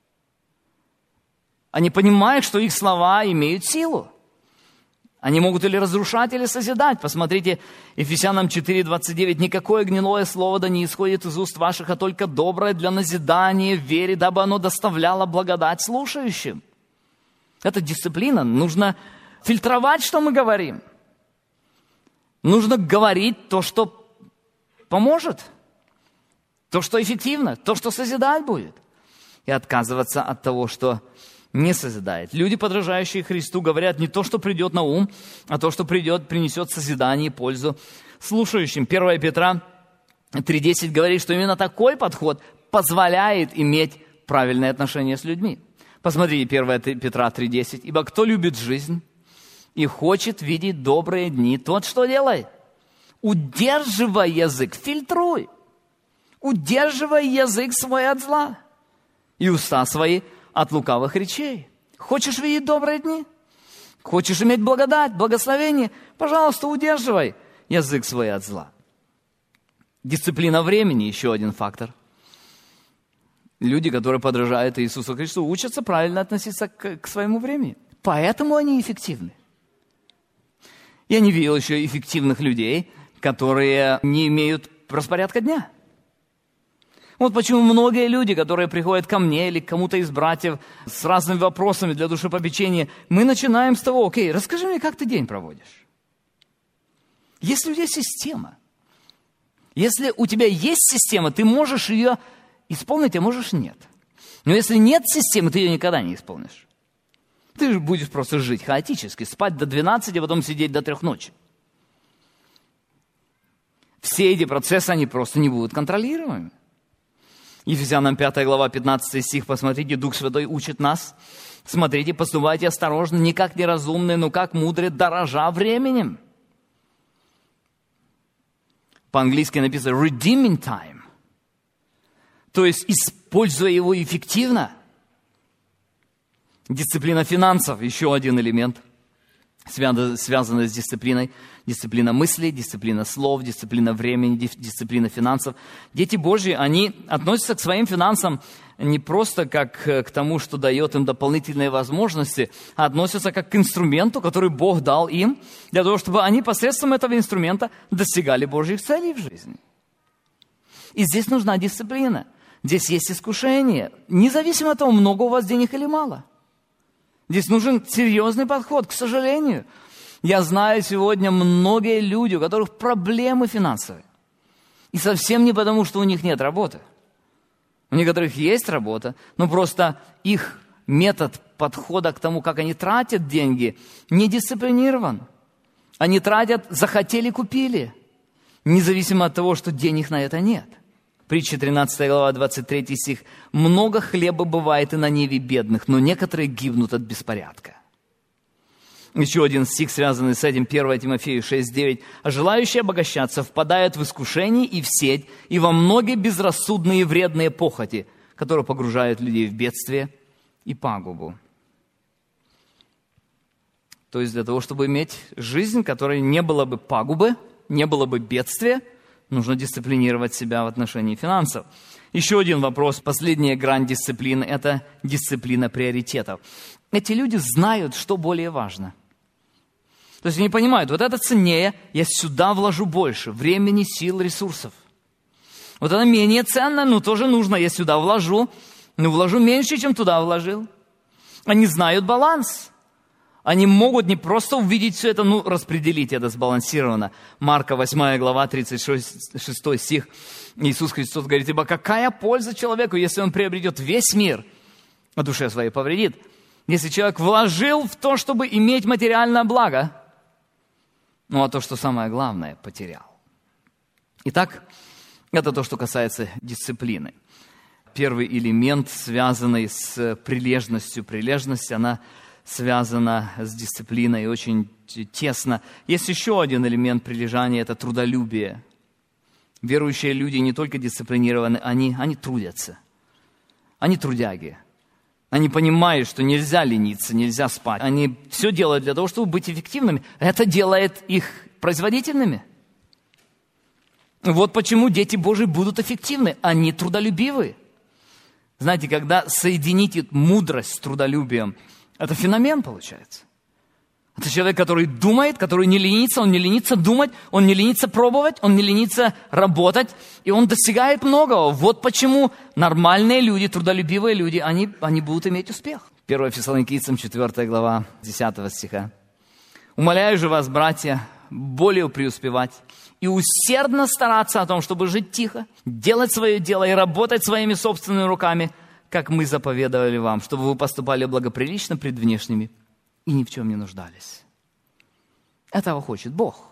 Они понимают, что их слова имеют силу. Они могут или разрушать, или созидать. Посмотрите, Ефесянам четыре двадцать девять. «Никакое гнилое слово да не исходит из уст ваших, а только доброе для назидания в вере, дабы оно доставляло благодать слушающим». Это дисциплина. Нужно фильтровать, что мы говорим. Нужно говорить то, что поможет, то, что эффективно, то, что созидать будет. И отказываться от того, что не созидает. Люди, подражающие Христу, говорят не то, что придет на ум, а то, что придет, принесет созидание и пользу слушающим. первое Петра три десять говорит, что именно такой подход позволяет иметь правильные отношения с людьми. Посмотрите, первое Петра три десять. «Ибо кто любит жизнь и хочет видеть добрые дни, тот что делает? Удерживай язык, фильтруй, удерживай язык свой от зла и уста свои от лукавых речей». Хочешь видеть добрые дни? Хочешь иметь благодать, благословение? Пожалуйста, удерживай язык свой от зла. Дисциплина времени – еще один фактор. Люди, которые подражают Иисусу Христу, учатся правильно относиться к, к своему времени. Поэтому они эффективны. Я не видел еще эффективных людей, которые не имеют распорядка дня. Вот почему многие люди, которые приходят ко мне или к кому-то из братьев с разными вопросами для душепопечения, мы начинаем с того: окей, расскажи мне, как ты день проводишь. Если у тебя система, если у тебя есть система, ты можешь ее исполнить, а можешь нет. Но если нет системы, ты ее никогда не исполнишь. Ты же будешь просто жить хаотически, спать до двенадцати, а потом сидеть до трех ночи. Все эти процессы, они просто не будут контролируемы. Ефесянам пятая глава, пятнадцатый стих, посмотрите, Дух Святой учит нас. Смотрите, поступайте осторожно, не как неразумные, но как мудрые, дорожа временем. По-английски написано redeeming time. То есть, используя его эффективно. Дисциплина финансов – еще один элемент, связанный с дисциплиной. Дисциплина мыслей, дисциплина слов, дисциплина времени, дисциплина финансов. Дети Божьи, они относятся к своим финансам не просто как к тому, что дает им дополнительные возможности, а относятся как к инструменту, который Бог дал им, для того, чтобы они посредством этого инструмента достигали Божьих целей в жизни. И здесь нужна дисциплина. Здесь есть искушение, независимо от того, много у вас денег или мало. Здесь нужен серьезный подход, к сожалению. Я знаю сегодня многие люди, у которых проблемы финансовые. И совсем не потому, что у них нет работы. У некоторых есть работа, но просто их метод подхода к тому, как они тратят деньги, не дисциплинирован. Они тратят захотели, купили, независимо от того, что денег на это нет. Притча тринадцатая глава, двадцать третий стих. «Много хлеба бывает и на ниве бедных, но некоторые гибнут от беспорядка». Еще один стих, связанный с этим, первое Тимофею шесть девять. «А желающие обогащаться впадают в искушение и в сеть, и во многие безрассудные и вредные похоти, которые погружают людей в бедствие и пагубу». То есть для того, чтобы иметь жизнь, которой не было бы пагубы, не было бы бедствия, нужно дисциплинировать себя в отношении финансов. Еще один вопрос, последняя грань дисциплины – это дисциплина приоритетов. Эти люди знают, что более важно. То есть они понимают, вот это ценнее, я сюда вложу больше времени, сил, ресурсов. Вот это менее ценно, но тоже нужно, я сюда вложу, но вложу меньше, чем туда вложил. Они знают баланс. Они могут не просто увидеть все это, ну, распределить это сбалансированно. Марка восьмая глава, тридцать шестой стих. Иисус Христос говорит: «Ибо какая польза человеку, если он приобретет весь мир, а душе своей повредит? Если человек вложил в то, чтобы иметь материальное благо, Ну а то, что самое главное, потерял. Итак, это то, что касается дисциплины. Первый элемент, связанный с прилежностью. Прилежность, она связана с дисциплиной очень тесно. Есть еще один элемент прилежания – это трудолюбие. Верующие люди не только дисциплинированы, они, они трудятся. Они трудяги. Они понимают, что нельзя лениться, нельзя спать. Они все делают для того, чтобы быть эффективными. Это делает их производительными. Вот почему дети Божьи будут эффективны. Они трудолюбивы. Знаете, когда соедините мудрость с трудолюбием, это феномен получается. Это человек, который думает, который не ленится, он не ленится думать, он не ленится пробовать, он не ленится работать, и он достигает многого. Вот почему нормальные люди, трудолюбивые люди, они, они будут иметь успех. первое Фессалоникийцам, четвёртая глава, десятого стиха. «Умоляю же вас, братья, более преуспевать и усердно стараться о том, чтобы жить тихо, делать свое дело и работать своими собственными руками, как мы заповедовали вам, чтобы вы поступали благоприлично пред внешними и ни в чем не нуждались». Этого хочет Бог.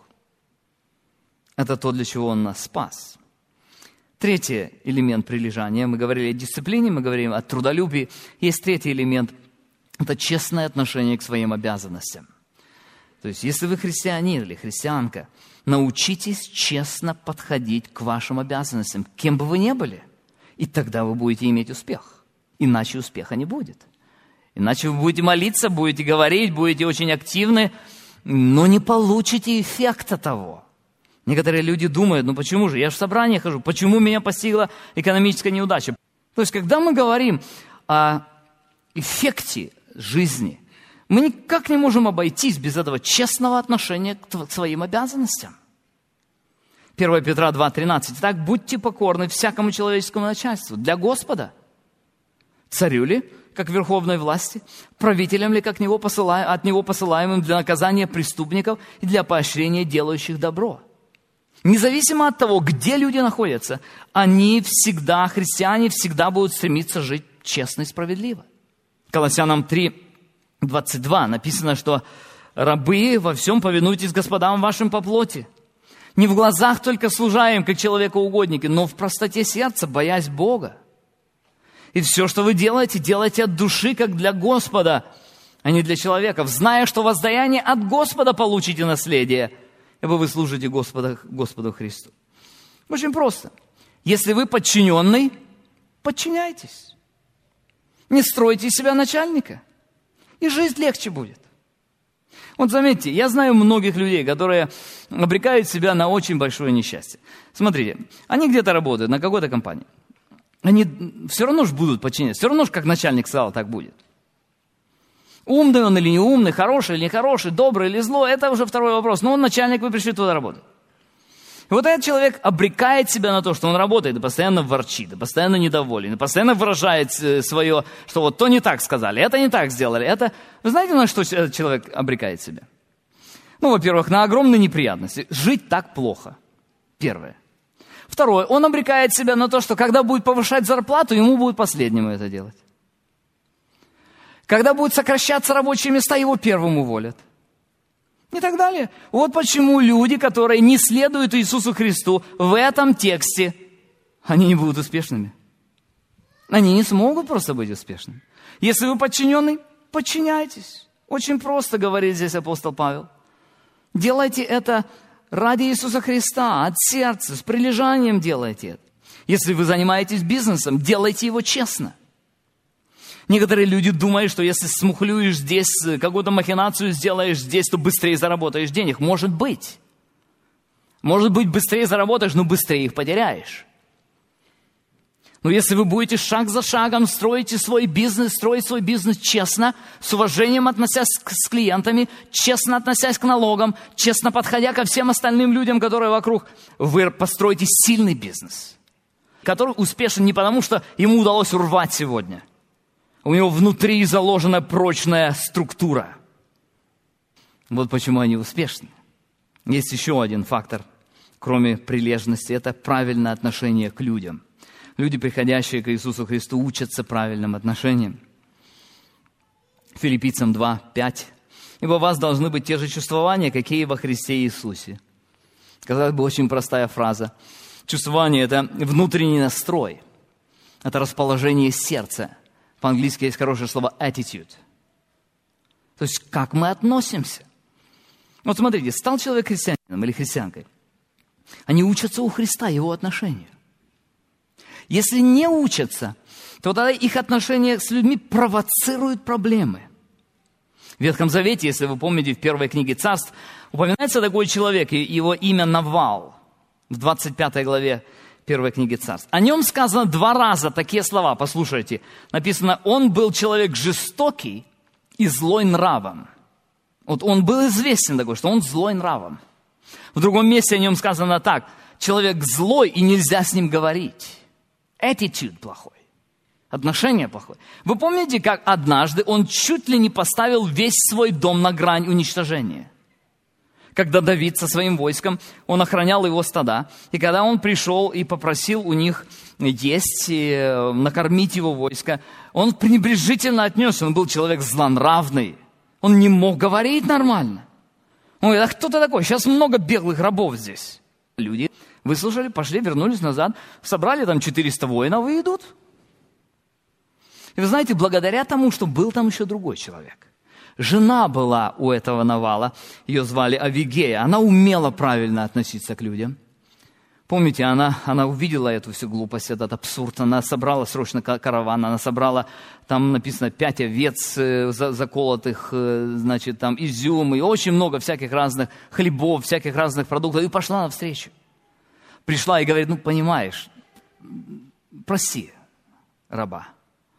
Это то, для чего Он нас спас. Третий элемент прилежания. Мы говорили о дисциплине, мы говорим о трудолюбии. Есть третий элемент. Это честное отношение к своим обязанностям. То есть, если вы христианин или христианка, научитесь честно подходить к вашим обязанностям, кем бы вы ни были, и тогда вы будете иметь успех. Иначе успеха не будет. Иначе вы будете молиться, будете говорить, будете очень активны, но не получите эффекта того. Некоторые люди думают, ну почему же, я же в собрание хожу, почему меня постигла экономическая неудача? То есть, когда мы говорим о эффекте жизни, мы никак не можем обойтись без этого честного отношения к своим обязанностям. первое Петра два тринадцать. «Итак, будьте покорны всякому человеческому начальству, для Господа, царю ли, как верховной власти, правителям ли, как него посылаем, от него посылаемым для наказания преступников и для поощрения делающих добро». Независимо от того, где люди находятся, они всегда, христиане, всегда будут стремиться жить честно и справедливо. Колоссянам три двадцать два написано, что «рабы, во всем повинуйтесь господам вашим по плоти, не в глазах только служа им, как человекоугодники, но в простоте сердца, боясь Бога. И все, что вы делаете, делайте от души, как для Господа, а не для человеков, зная, что воздаяние от Господа получите наследие, ибо вы служите Господа, Господу Христу». Очень просто. Если вы подчиненный, подчиняйтесь. Не стройте из себя начальника, и жизнь легче будет. Вот заметьте, я знаю многих людей, которые обрекают себя на очень большое несчастье. Смотрите, они где-то работают, на какой-то компании. Они все равно же будут подчиняться, все равно же, как начальник сказал, так будет. Умный он или не умный, хороший или нехороший, добрый или злой, это уже второй вопрос. Но он начальник, вы пришли туда работать. И вот этот человек обрекает себя на то, что он работает и постоянно ворчит, и постоянно недоволен, и постоянно выражает свое, что вот то не так сказали, это не так сделали. Это... Вы знаете, на что этот человек обрекает себя? Ну, во-первых, на огромные неприятности. Жить так плохо. Первое. Второе. Он обрекает себя на то, что когда будет повышать зарплату, ему будет последнему это делать. Когда будут сокращаться рабочие места, его первым уволят. И так далее. Вот почему люди, которые не следуют Иисусу Христу, в этом тексте, они не будут успешными. Они не смогут просто быть успешными. Если вы подчиненный, подчиняйтесь. Очень просто, говорит здесь апостол Павел. Делайте это ради Иисуса Христа, от сердца, с прилежанием делайте это. Если вы занимаетесь бизнесом, делайте его честно. Некоторые люди думают, что если смухлюешь здесь, какую-то махинацию сделаешь здесь, то быстрее заработаешь денег. Может быть. Может быть, быстрее заработаешь, но быстрее их потеряешь. Но если вы будете шаг за шагом строить свой бизнес, строить свой бизнес честно, с уважением относясь к, с клиентами, честно относясь к налогам, честно подходя ко всем остальным людям, которые вокруг, вы построите сильный бизнес, который успешен не потому, что ему удалось урвать сегодня. У него внутри заложена прочная структура. Вот почему они успешны. Есть еще один фактор, кроме прилежности, это правильное отношение к людям. Люди, приходящие к Иисусу Христу, учатся правильным отношениям. Филиппийцам два пять. ибо у вас должны быть те же чувствования, какие во Христе Иисусе. Казалось бы, очень простая фраза. Чувствование – это внутренний настрой, это расположение сердца. По-английски есть хорошее слово attitude. То есть, как мы относимся. Вот смотрите, стал человек христианином или христианкой. Они учатся у Христа его отношению. Если не учатся, то тогда их отношения с людьми провоцируют проблемы. В Ветхом Завете, если вы помните, в первой книге Царств, упоминается такой человек, его имя Навал, в двадцать пятой главе первой книги Царств. О нем сказано два раза такие слова, послушайте. Написано, он был человек жестокий и злой нравом. Вот он был известен такой, что он злой нравом. В другом месте о нем сказано так, человек злой и нельзя с ним говорить. Attitude плохой. Отношение плохое. Вы помните, как однажды он чуть ли не поставил весь свой дом на грань уничтожения? Когда Давид со своим войском, он охранял его стада, и когда он пришел и попросил у них есть, и накормить его войско, он пренебрежительно отнесся, он был человек злонравный, он не мог говорить нормально. Он говорит, а кто ты такой? Сейчас много беглых рабов здесь. Люди выслушали, пошли, вернулись назад, собрали там четыреста воинов и идут. И вы знаете, благодаря тому, что был там еще другой человек. Жена была у этого Навала, ее звали Авигея. Она умела правильно относиться к людям. Помните, она, она увидела эту всю глупость, этот абсурд. Она собрала срочно караван, она собрала, там написано, пять овец заколотых, значит, там изюм и очень много всяких разных хлебов, всяких разных продуктов. И пошла навстречу. Пришла и говорит, ну, понимаешь, прости раба.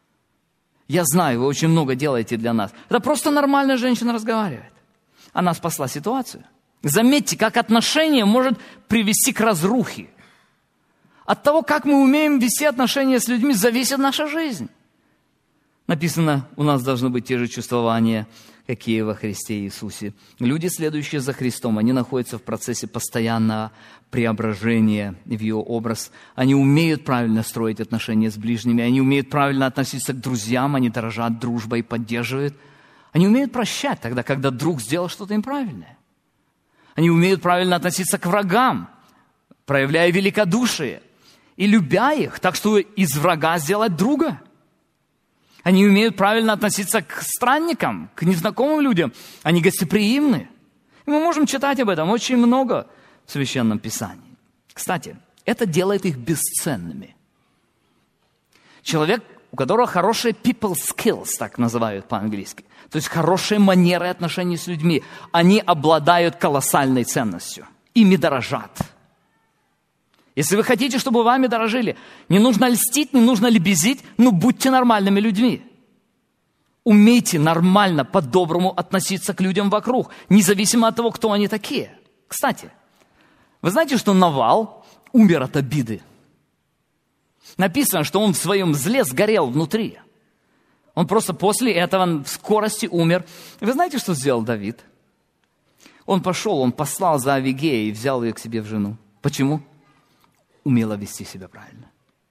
Я знаю, вы очень много делаете для нас. Это просто нормальная женщина разговаривает. Она спасла ситуацию. Заметьте, как отношение может привести к разрухе. От того, как мы умеем вести отношения с людьми, зависит наша жизнь. Написано, у нас должны быть те же чувствования, какие во Христе Иисусе. Люди, следующие за Христом, они находятся в процессе постоянного преображения в Его образ. Они умеют правильно строить отношения с ближними, они умеют правильно относиться к друзьям, они дорожат дружбой, поддерживают. Они умеют прощать тогда, когда друг сделал что-то неправильное. Они умеют правильно относиться к врагам, проявляя великодушие и любя их, так что из врага сделать друга. Они умеют правильно относиться к странникам, к незнакомым людям. Они гостеприимны. И мы можем читать об этом очень много в Священном Писании. Кстати, это делает их бесценными. Человек, у которого хорошие people skills, так называют по-английски, то есть хорошие манеры отношений с людьми, они обладают колоссальной ценностью. Ими дорожат. Если вы хотите, чтобы вами дорожили, не нужно льстить, не нужно лебезить, но будьте нормальными людьми. Умейте нормально, по-доброму относиться к людям вокруг, независимо от того, кто они такие. Кстати, вы знаете, что Навал умер от обиды? Написано, что он в своем зле сгорел внутри. Он просто после этого в скорости умер. И вы знаете, что сделал Давид? Он пошел, он послал за Авигеей и взял ее к себе в жену. Почему? Умела вести себя правильно.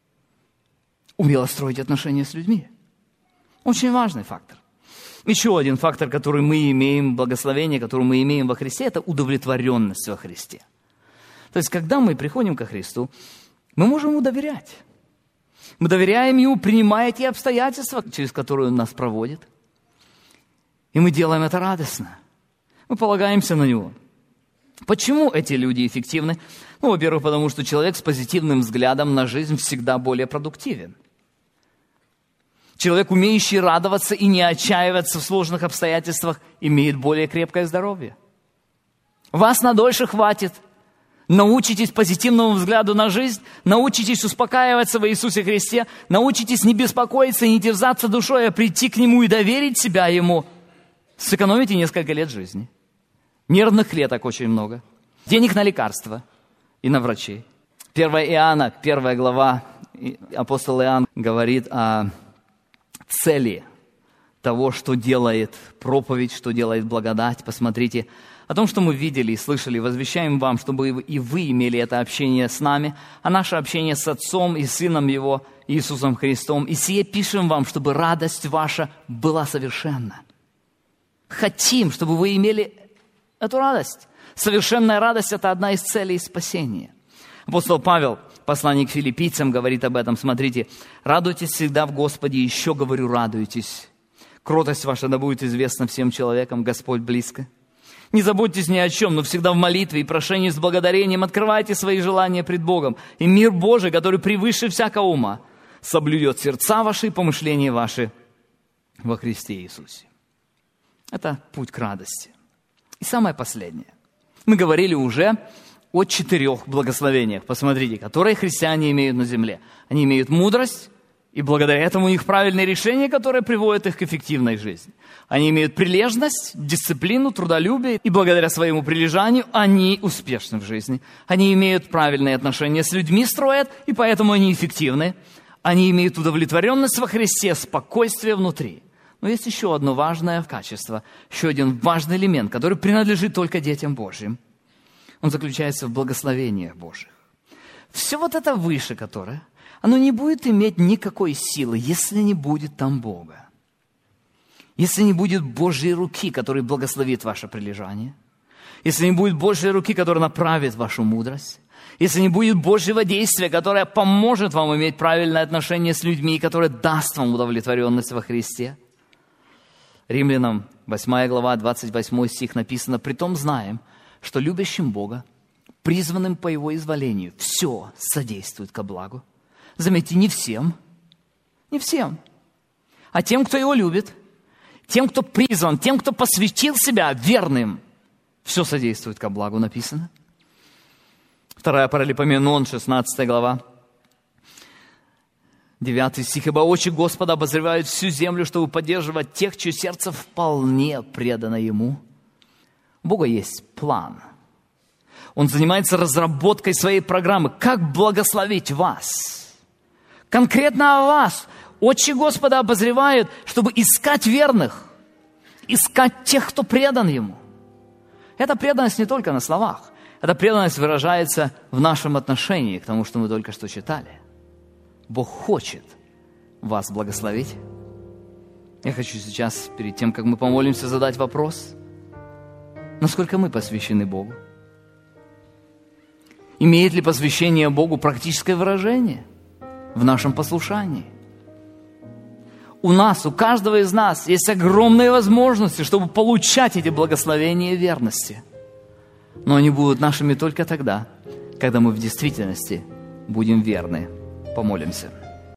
Умела строить отношения с людьми. Очень важный фактор. Еще один фактор, который мы имеем, благословение, которое мы имеем во Христе, это удовлетворенность во Христе. То есть, когда мы приходим ко Христу, мы можем Ему доверять. Мы доверяем Ему, принимая те обстоятельства, через которые Он нас проводит. И мы делаем это радостно. Мы полагаемся на Него. Почему эти люди эффективны? Ну, во-первых, потому что человек с позитивным взглядом на жизнь всегда более продуктивен. Человек, умеющий радоваться и не отчаиваться в сложных обстоятельствах, имеет более крепкое здоровье. Вас надольше хватит. Научитесь позитивному взгляду на жизнь, научитесь успокаиваться во Иисусе Христе, научитесь не беспокоиться и не терзаться душой, а прийти к Нему и доверить себя Ему. Сэкономите несколько лет жизни. Нервных клеток очень много. Денег на лекарства и на врачей. первое Иоанна, первая глава, апостол Иоанн говорит о цели того, что делает проповедь, что делает благодать. Посмотрите, о том, что мы видели и слышали, возвещаем вам, чтобы и вы имели это общение с нами, а наше общение с Отцом и Сыном Его, Иисусом Христом. И сие пишем вам, чтобы радость ваша была совершенна. хотим, чтобы вы имели эту радость. Совершенная радость – это одна из целей спасения. Апостол Павел, посланник к филиппийцам, говорит об этом. Смотрите, «Радуйтесь всегда в Господе, еще говорю, радуйтесь. Кротость ваша да будет известна всем человекам, Господь близко. Не заботьтесь ни о чем, но всегда в молитве и прошении с благодарением открывайте свои желания пред Богом. И мир Божий, который превыше всякого ума, соблюдет сердца ваши и помышления ваши во Христе Иисусе». Это путь к радости. И самое последнее. Мы говорили уже о четырех благословениях, посмотрите, которые христиане имеют на земле. Они имеют мудрость, и благодаря этому у них правильные решения, которые приводят их к эффективной жизни. Они имеют прилежность, дисциплину, трудолюбие, и благодаря своему прилежанию они успешны в жизни. Они имеют правильные отношения с людьми, строят, и поэтому они эффективны. Они имеют удовлетворенность во Христе, спокойствие внутри. Но есть еще одно важное качество, еще один важный элемент, который принадлежит только детям Божьим. Он заключается в благословениях Божьих. Все вот это выше которое, оно не будет иметь никакой силы, если не будет там Бога. Если не будет Божьей руки, которая благословит ваше прилежание. Если не будет Божьей руки, которая направит вашу мудрость. Если не будет Божьего действия, которое поможет вам иметь правильное отношение с людьми, которое даст вам удовлетворенность во Христе. Римлянам восьмая глава, двадцать восьмой стих написано: «Притом знаем, что любящим Бога, призванным по Его изволению, все содействует ко благу». Заметьте, не всем, не всем, а тем, кто Его любит, тем, кто призван, тем, кто посвятил себя верным, все содействует ко благу, написано. Вторая Паралипоменон, шестнадцатая глава, девятый стих. «Ибо очи Господа обозревают всю землю, чтобы поддерживать тех, чье сердце вполне предано Ему». У Бога есть план. Он занимается разработкой своей программы. Как благословить вас? Конкретно о вас. Очи Господа обозревают, чтобы искать верных, искать тех, кто предан Ему. Эта преданность не только на словах. Эта преданность выражается в нашем отношении к тому, что мы только что читали. Бог хочет вас благословить. Я хочу сейчас, перед тем, как мы помолимся, задать вопрос. Насколько мы посвящены Богу? Имеет ли посвящение Богу практическое выражение в нашем послушании? У нас, у каждого из нас есть огромные возможности, чтобы получать эти благословения верности. Но они будут нашими только тогда, когда мы в действительности будем верны. Помолимся.